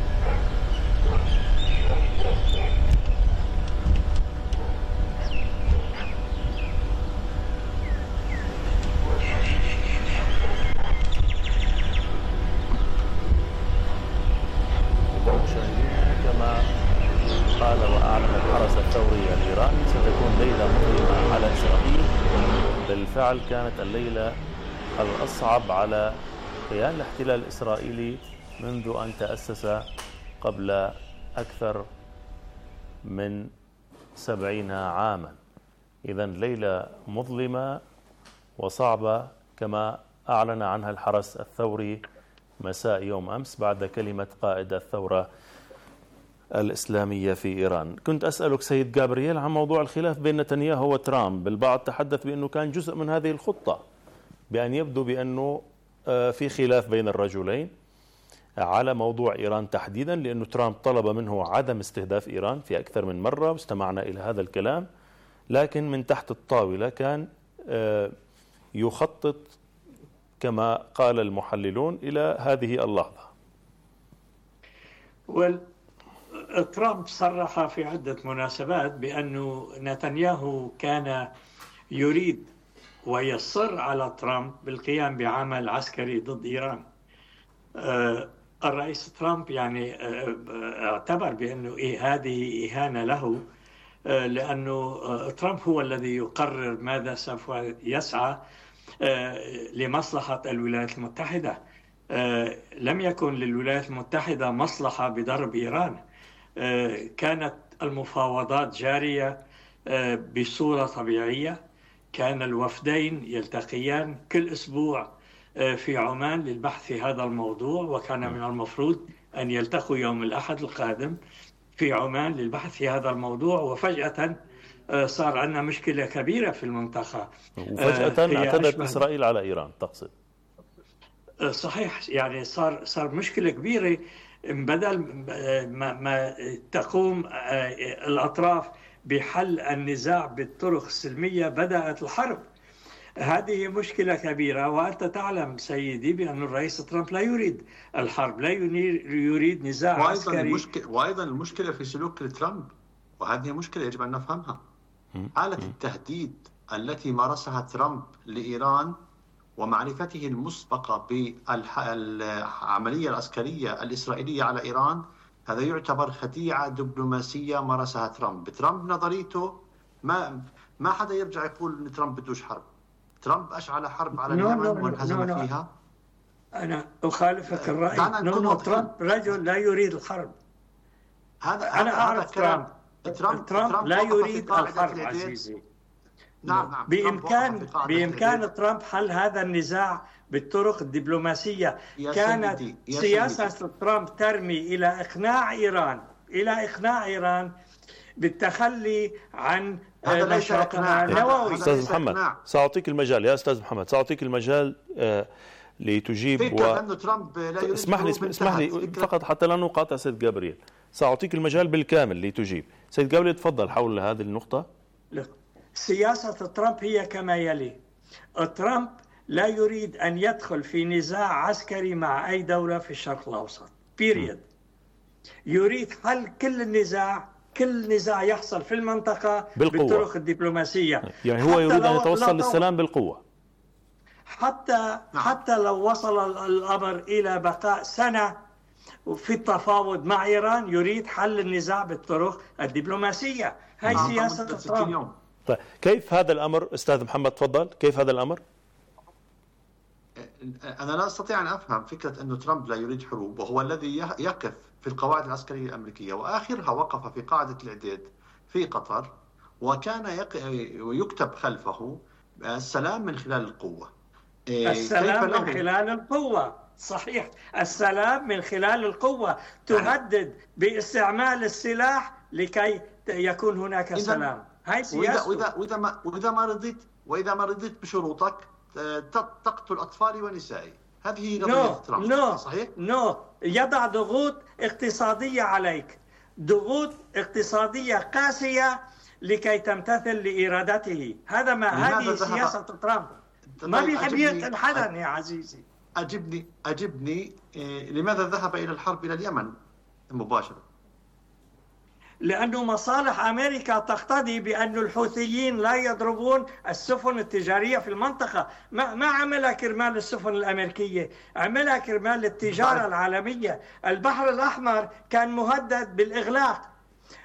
قال وأعلن الحرس الثوري الإيراني ستكون ليلة مظلمة على إسرائيل. بالفعل كانت الليلة الأصعب على كيان الاحتلال الإسرائيلي منذ أن تأسس قبل أكثر من سبعين عاما. إذن ليلة مظلمة وصعبة كما أعلن عنها الحرس الثوري مساء يوم أمس بعد كلمة قائد الثورة الإسلامية في إيران. كنت أسألك سيد جابرييل عن موضوع الخلاف بين نتنياهو وترامب. البعض تحدث بأنه كان جزء من هذه الخطة، بأن يبدو بأنه في خلاف بين الرجلين على موضوع إيران تحديدا، لأنه ترامب طلب منه عدم استهداف إيران في أكثر من مرة واستمعنا إلى هذا الكلام، لكن من تحت الطاولة كان يخطط كما قال المحللون إلى هذه اللحظة. ترامب صرح في عدة مناسبات بأن نتنياهو كان يريد ويصر على ترامب بالقيام بعمل عسكري ضد إيران. الرئيس ترامب يعني اعتبر بأنه إيه هذه إهانة له، لأنه ترامب هو الذي يقرر ماذا سوف يسعى لمصلحة الولايات المتحدة. لم يكن للولايات المتحدة مصلحة بضرب إيران. كانت المفاوضات جارية بصورة طبيعية، كان الوفدين يلتقيان كل أسبوع في عمان للبحث في هذا الموضوع، وكان من المفروض أن يلتقوا يوم الأحد القادم في عمان للبحث في هذا الموضوع، وفجأة صار عندنا مشكلة كبيرة في المنطقة. وفجأة اعتدت إسرائيل على إيران تقصد؟ صحيح، يعني صار صار مشكلة كبيرة. بدل ما, ما تقوم الأطراف بحل النزاع بالطرق السلمية بدأت الحرب. هذه مشكلة كبيرة، وأنت تعلم سيدي بأن الرئيس ترامب لا يريد الحرب، لا يريد نزاع وأيضاً عسكري. المشكلة وأيضا المشكلة في سلوك ترامب، وهذه مشكلة يجب أن نفهمها. حالة التهديد التي مارسها ترامب لإيران ومعرفته المسبقة بالعملية العسكرية الإسرائيلية على إيران، هذا يعتبر خديعة دبلوماسية مارسها ترامب. ترامب نظريته ما ما حدا يرجع يقول إن ترامب بدوش حرب. ترامب أشعل حرب على اليمن وانهزم فيها. أنا أخالفك الرأي. نو نو ترامب رجل لا يريد الحرب. هذا أنا أعرف ترامب. ترامب, ترامب لا يريد الحرب عزيزي. نعم نعم. بإمكان بإمكان ترامب حل هذا النزاع بالطرق الدبلوماسية. كانت سياسة ترامب ترمي إلى إقناع إيران إلى إقناع إيران بالتخلي عن نشاطها النووي. أستاذ محمد سأعطيك المجال يا أستاذ محمد سأعطيك المجال آه لتجيب. و... اسمح لي اسمح لي فقط حتى لا نقاطع سيد جابرييل، سأعطيك المجال بالكامل لتجيب. سيد جابرييل تفضل حول هذه النقطة. سياسة ترامب هي كما يلي. ترامب لا يريد أن يدخل في نزاع عسكري مع أي دولة في الشرق الأوسط بيريد. يريد حل كل النزاع كل نزاع يحصل في المنطقة بالقوة. بالطرق الدبلوماسية. يعني هو يريد أن يتوصل للسلام بالقوة. حتى حتى لو وصل الأمر إلى بقاء سنة في التفاوض مع إيران، يريد حل النزاع بالطرق الدبلوماسية. هاي سياسة ترامب. طيب كيف هذا الأمر أستاذ محمد تفضل، كيف هذا الأمر؟ أنا لا أستطيع أن أفهم فكرة أن ترامب لا يريد حروب، وهو الذي يقف في القواعد العسكرية الأمريكية، وآخرها وقف في قاعدة الإعداد في قطر، وكان يكتب خلفه السلام من خلال القوة. السلام من خلال القوة، صحيح، السلام من خلال القوة. تهدد باستعمال السلاح لكي يكون هناك سلام. هاي سياسة. وإذا وإذا ما وإذا ما رضيت وإذا ما رضيت بشروطك تقتل أطفالي ونسائي. هذه نظرية ترامب. نو صحيح؟ نو يضع ضغوط اقتصادية عليك، ضغوط اقتصادية قاسية لكي تمتثل لإرادته. هذا ما هذه سياسة ترامب. ما بيحب يقتل حدا يا عزيزي. أجبني أجبني إيه لماذا ذهب إلى الحرب إلى اليمن مباشرة؟ لأنه مصالح أمريكا تقتضي بأن الحوثيين لا يضربون السفن التجارية في المنطقة. ما ما عملها كرمال السفن الأمريكية، عملها كرمال التجارة العالمية. البحر الأحمر كان مهدد بالإغلاق.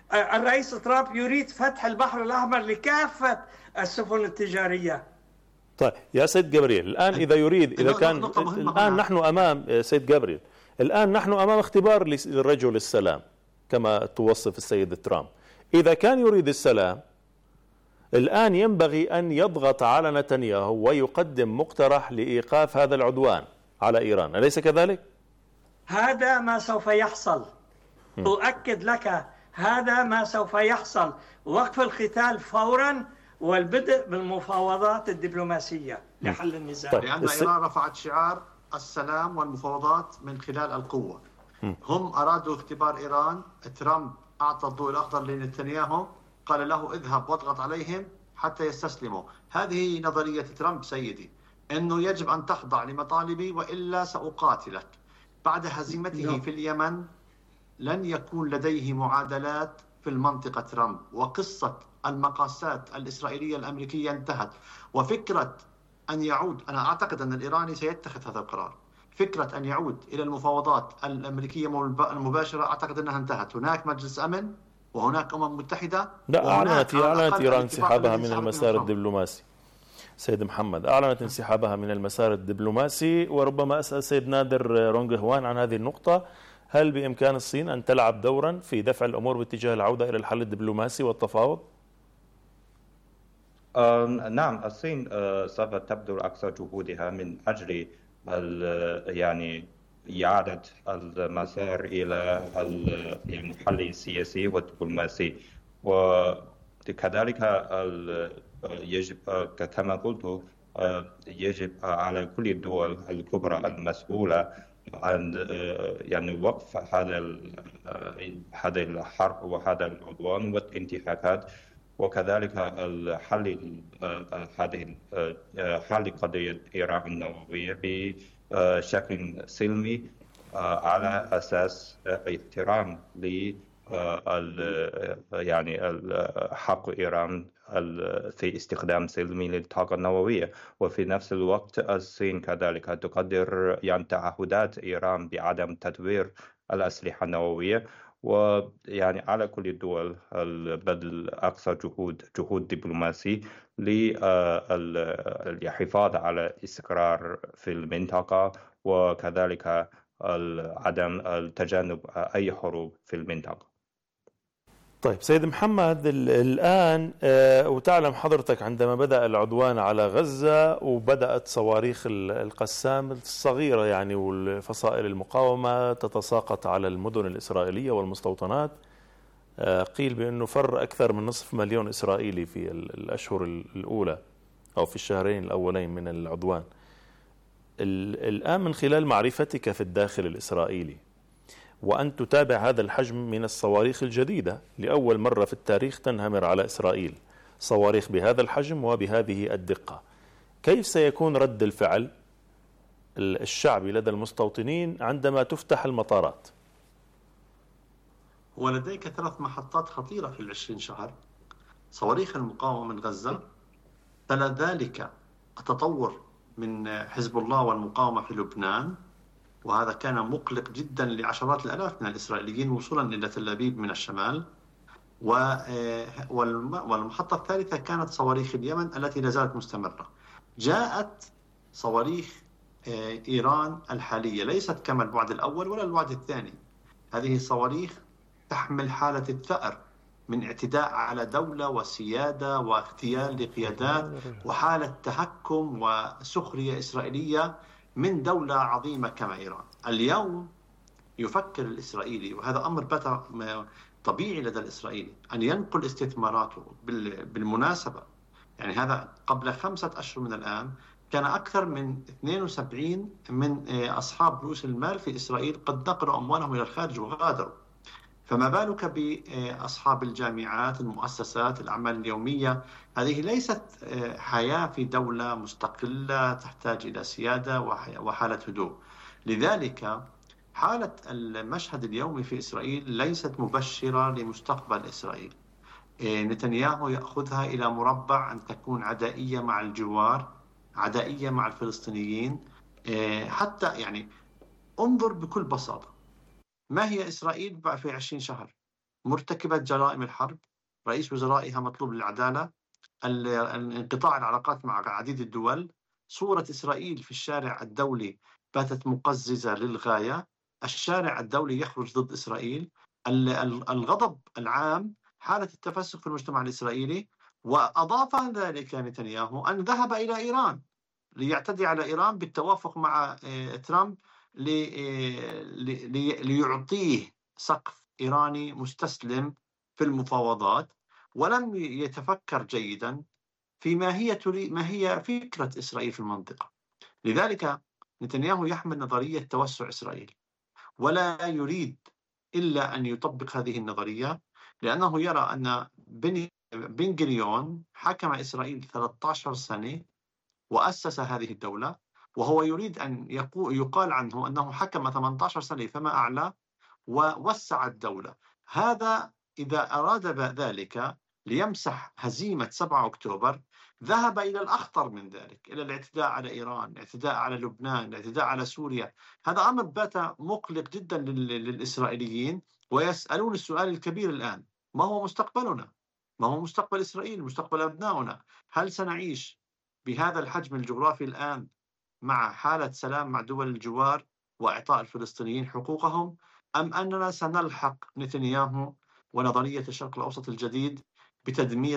الرئيس ترامب يريد فتح البحر الأحمر لكافة السفن التجارية. طيب يا سيد جبريل، الآن إذا يريد إذا كان الآن نحن أمام سيد جبريل الآن نحن أمام اختبار للرجل السلام كما توصف السيد ترامب. إذا كان يريد السلام الآن ينبغي أن يضغط على نتنياهو ويقدم مقترح لإيقاف هذا العدوان على إيران، أليس كذلك؟ هذا ما سوف يحصل. أؤكد لك هذا ما سوف يحصل، وقف القتال فورا والبدء بالمفاوضات الدبلوماسية لحل النزاع. طيب. لأن إيران رفعت شعار السلام والمفاوضات من خلال القوة. هم أرادوا اختبار إيران، ترامب أعطى الضوء الأخضر لنتنياهو، قال له اذهب واضغط عليهم حتى يستسلموا. هذه نظرية ترامب سيدي، أنه يجب أن تخضع لمطالبي وإلا سأقاتلك. بعد هزيمته في اليمن لن يكون لديه معادلات في المنطقة ترامب، وقصة المقاسات الإسرائيلية الأمريكية انتهت. وفكرة أن يعود، أنا أعتقد أن الإيراني سيتخذ هذا القرار، فكرة أن يعود إلى المفاوضات الأمريكية المباشرة أعتقد أنها انتهت. هناك مجلس أمن وهناك أمم متحدة. لا، أعلنت أعلنت إيران انسحابها من المسار الدبلوماسي. سيد محمد، أعلنت انسحابها من المسار الدبلوماسي. وربما أسأل سيد نادر رونغ هوان عن هذه النقطة، هل بإمكان الصين أن تلعب دورا في دفع الأمور باتجاه العودة إلى الحل الدبلوماسي والتفاوض؟ آه نعم، الصين آه سوف تبذل أكثر جهودها من أجل يعني إعادة المسار إلى يعني الحل السياسي والدبلوماسي. وكذلك يجب كما قلت يجب على كل الدول الكبرى المسؤولة عن يعني وقف هذا هذا الحرب وهذا العدوان والانتهاكات، وكذلك الحل هذه حل قضية إيران النووية بشكل سلمي على أساس احترام ل يعني حق إيران في استخدام سلمي للطاقة النووية. وفي نفس الوقت الصين كذلك تقدر يعني تعهدات إيران بعدم تطوير الأسلحة النووية. ويعني على كل الدول بذل أقصى جهود جهود دبلوماسي للحفاظ على الاستقرار في المنطقة، وكذلك عدم التجنب أي حروب في المنطقة. طيب سيد محمد، الآن وتعلم حضرتك عندما بدأ العدوان على غزة وبدأت صواريخ القسام الصغيرة يعني والفصائل المقاومة تتساقط على المدن الإسرائيلية والمستوطنات، قيل بأنه فر أكثر من نصف مليون إسرائيلي في الأشهر الأولى أو في الشهرين الأولين من العدوان. الآن من خلال معرفتك في الداخل الإسرائيلي وأن تتابع هذا الحجم من الصواريخ الجديدة، لأول مرة في التاريخ تنهمر على إسرائيل صواريخ بهذا الحجم وبهذه الدقة، كيف سيكون رد الفعل الشعبي لدى المستوطنين عندما تفتح المطارات؟ ولديك ثلاث محطات خطيرة في العشرين شهر: صواريخ المقاومة من غزة، تلا ذلك التطور من حزب الله والمقاومة في لبنان، وهذا كان مقلق جدا لعشرات الآلاف من الإسرائيليين وصولا إلى تل أبيب من الشمال. والمحطة الثالثة كانت صواريخ اليمن التي لا زالت مستمرة. جاءت صواريخ إيران الحالية ليست كما الوعد الأول ولا الوعد الثاني. هذه الصواريخ تحمل حالة الثأر من اعتداء على دولة وسيادة واغتيال لقيادات وحالة تهكم وسخرية إسرائيلية من دولة عظيمة كما إيران. اليوم يفكر الإسرائيلي، وهذا أمر بات طبيعي لدى الإسرائيلي، أن ينقل استثماراته. بالمناسبة يعني هذا قبل خمسة أشهر من الآن كان أكثر من اثنين وسبعين من أصحاب رؤوس المال في إسرائيل قد نقلوا أموالهم إلى الخارج وغادروا، فما بالك بأصحاب الجامعات، المؤسسات، الأعمال اليومية. هذه ليست حياة في دولة مستقلة تحتاج إلى سيادة وحالة هدوء. لذلك حالة المشهد اليومي في إسرائيل ليست مبشرة لمستقبل إسرائيل. نتنياهو يأخذها إلى مربع أن تكون عدائية مع الجوار، عدائية مع الفلسطينيين. حتى يعني انظر بكل بساطة، ما هي إسرائيل في عشرين شهر؟ مرتكبة جرائم الحرب، رئيس وزرائها مطلوب للعدالة، انقطاع العلاقات مع عديد الدول، صورة إسرائيل في الشارع الدولي باتت مقززة للغاية. الشارع الدولي يخرج ضد إسرائيل، الغضب العام، حالة التفسخ في المجتمع الإسرائيلي. وأضاف ذلك نتنياهو أن ذهب إلى إيران ليعتدي على إيران بالتوافق مع ترامب ليعطيه سقف إيراني مستسلم في المفاوضات، ولم يتفكر جيدا في ما هي ما هي فكرة إسرائيل في المنطقة. لذلك نتنياهو يحمل نظرية توسع إسرائيل، ولا يريد إلا أن يطبق هذه النظرية، لأنه يرى أن بن غوريون حكم إسرائيل ثلاثة عشر سنة وأسس هذه الدولة، وهو يريد أن يقال عنه أنه حكم ثمانية عشر سنة فما أعلى ووسع الدولة. هذا إذا أراد ذلك ليمسح هزيمة سبعة أكتوبر، ذهب إلى الأخطر من ذلك، إلى الاعتداء على إيران، الاعتداء على لبنان، الاعتداء على سوريا. هذا أمر بات مقلق جدا للإسرائيليين، ويسألون السؤال الكبير الآن: ما هو مستقبلنا؟ ما هو مستقبل إسرائيل؟ مستقبل أبنائنا؟ هل سنعيش بهذا الحجم الجغرافي الآن مع حالة سلام مع دول الجوار وإعطاء الفلسطينيين حقوقهم، أم أننا سنلحق نتنياهو ونظرية الشرق الأوسط الجديد بتدمير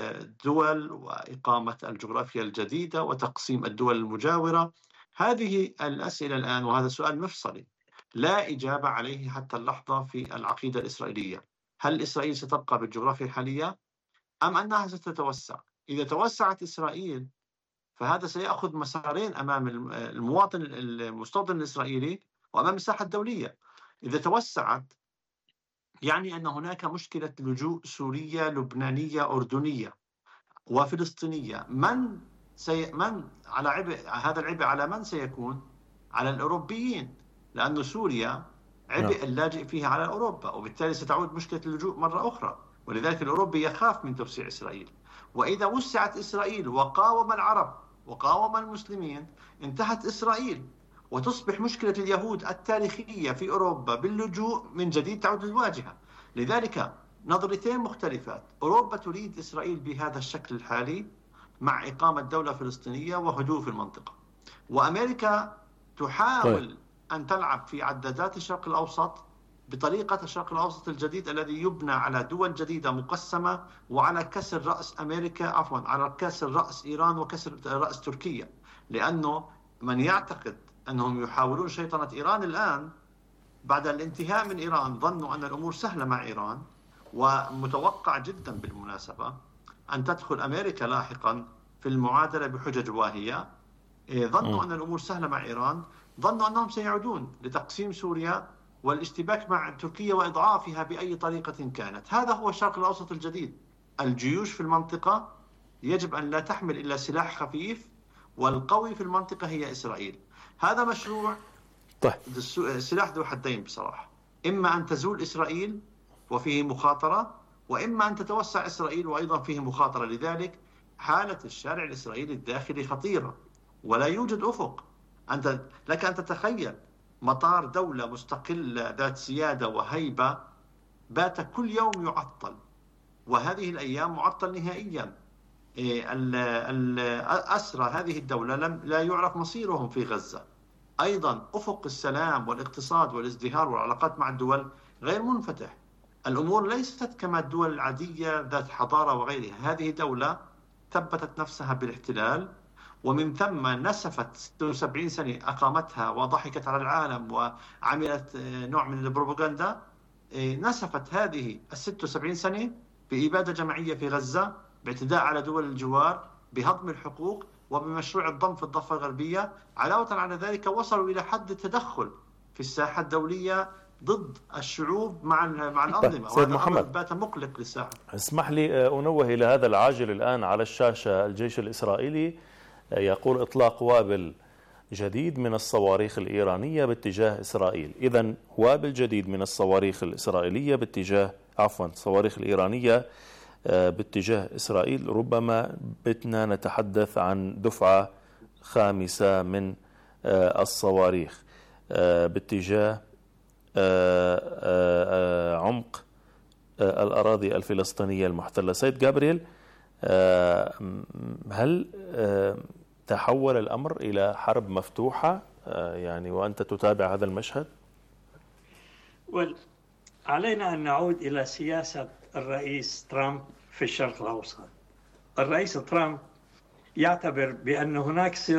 الدول وإقامة الجغرافيا الجديدة وتقسيم الدول المجاورة؟ هذه الأسئلة الآن، وهذا سؤال مفصلي لا إجابة عليه حتى اللحظة في العقيدة الإسرائيلية. هل إسرائيل ستبقى بالجغرافيا الحالية أم أنها ستتوسع؟ إذا توسعت إسرائيل فهذا سيأخذ مسارين أمام المواطن المستوطن الإسرائيلي وأمام الساحة الدولية. إذا توسعت يعني أن هناك مشكلة لجوء سورية، لبنانية، أردنية وفلسطينية. من سي... من على عبء هذا العبء على من سيكون؟ على الأوروبيين، لأن سوريا عبء اللاجئ فيها على أوروبا، وبالتالي ستعود مشكلة اللجوء مرة أخرى. ولذلك الأوروبي يخاف من توسيع إسرائيل. وإذا وسعت إسرائيل وقاوم العرب وقاوم المسلمين، انتهت إسرائيل وتصبح مشكلة اليهود التاريخية في أوروبا باللجوء من جديد تعود للواجهة. لذلك نظرتين مختلفات: أوروبا تريد إسرائيل بهذا الشكل الحالي مع إقامة دولة فلسطينية وهدوء في المنطقة، وأمريكا تحاول طيب. أن تلعب في عدادات الشرق الأوسط بطريقة الشرق الأوسط الجديد الذي يبنى على دول جديدة مقسمة، وعلى كسر رأس أمريكا عفوا على كسر رأس إيران وكسر رأس تركيا. لأنه من يعتقد أنهم يحاولون شيطنة إيران الآن بعد الانتهاء من إيران ظنوا أن الأمور سهلة مع إيران، ومتوقع جدا بالمناسبة أن تدخل أمريكا لاحقا في المعادلة بحجج واهية. ظنوا أن الأمور سهلة مع إيران، ظنوا أنهم سيعودون لتقسيم سوريا والاشتباك مع تركيا وإضعافها بأي طريقة كانت. هذا هو الشرق الأوسط الجديد. الجيوش في المنطقة يجب أن لا تحمل إلا سلاح خفيف، والقوي في المنطقة هي إسرائيل. هذا مشروع طيب. سلاح ذو حدين بصراحة، إما أن تزول إسرائيل وفيه مخاطرة، وإما أن تتوسع إسرائيل وأيضا فيه مخاطرة. لذلك حالة الشارع الإسرائيلي الداخلي خطيرة ولا يوجد أفق. أنت لك أن تتخيل مطار دولة مستقلة ذات سيادة وهيبة بات كل يوم يعطل، وهذه الأيام معطل نهائيا. الأسرى هذه الدولة لم لا يعرف مصيرهم في غزة. أيضا أفق السلام والاقتصاد والازدهار والعلاقات مع الدول غير منفتح. الأمور ليست كما الدول العادية ذات حضارة وغيرها. هذه دولة ثبتت نفسها بالاحتلال، ومن ثم نسفت ستة وسبعين سنة أقامتها وضحكت على العالم وعملت نوع من البروباغندا. نسفت هذه الستة وسبعين سنة بإبادة جماعية في غزة، باعتداء على دول الجوار، بهضم الحقوق، وبمشروع الضم في الضفة الغربية. علاوة على ذلك وصلوا إلى حد التدخل في الساحة الدولية ضد الشعوب مع مع الأنظمة. سيد محمد، بات مقلق للساحة. اسمح لي أنوه إلى هذا العاجل الآن على الشاشة. الجيش الإسرائيلي يقول إطلاق وابل جديد من الصواريخ الإيرانية باتجاه إسرائيل. إذن وابل جديد من الصواريخ الإسرائيلية باتجاه عفوا الصواريخ الإيرانية باتجاه إسرائيل. ربما بتنا نتحدث عن دفعة خامسة من الصواريخ باتجاه عمق الأراضي الفلسطينية المحتلة. سيد جابرييل، هل تحول الأمر إلى حرب مفتوحة يعني وأنت تتابع هذا المشهد؟ علينا أن نعود إلى سياسة الرئيس ترامب في الشرق الأوسط. الرئيس ترامب يعتبر بأن هناك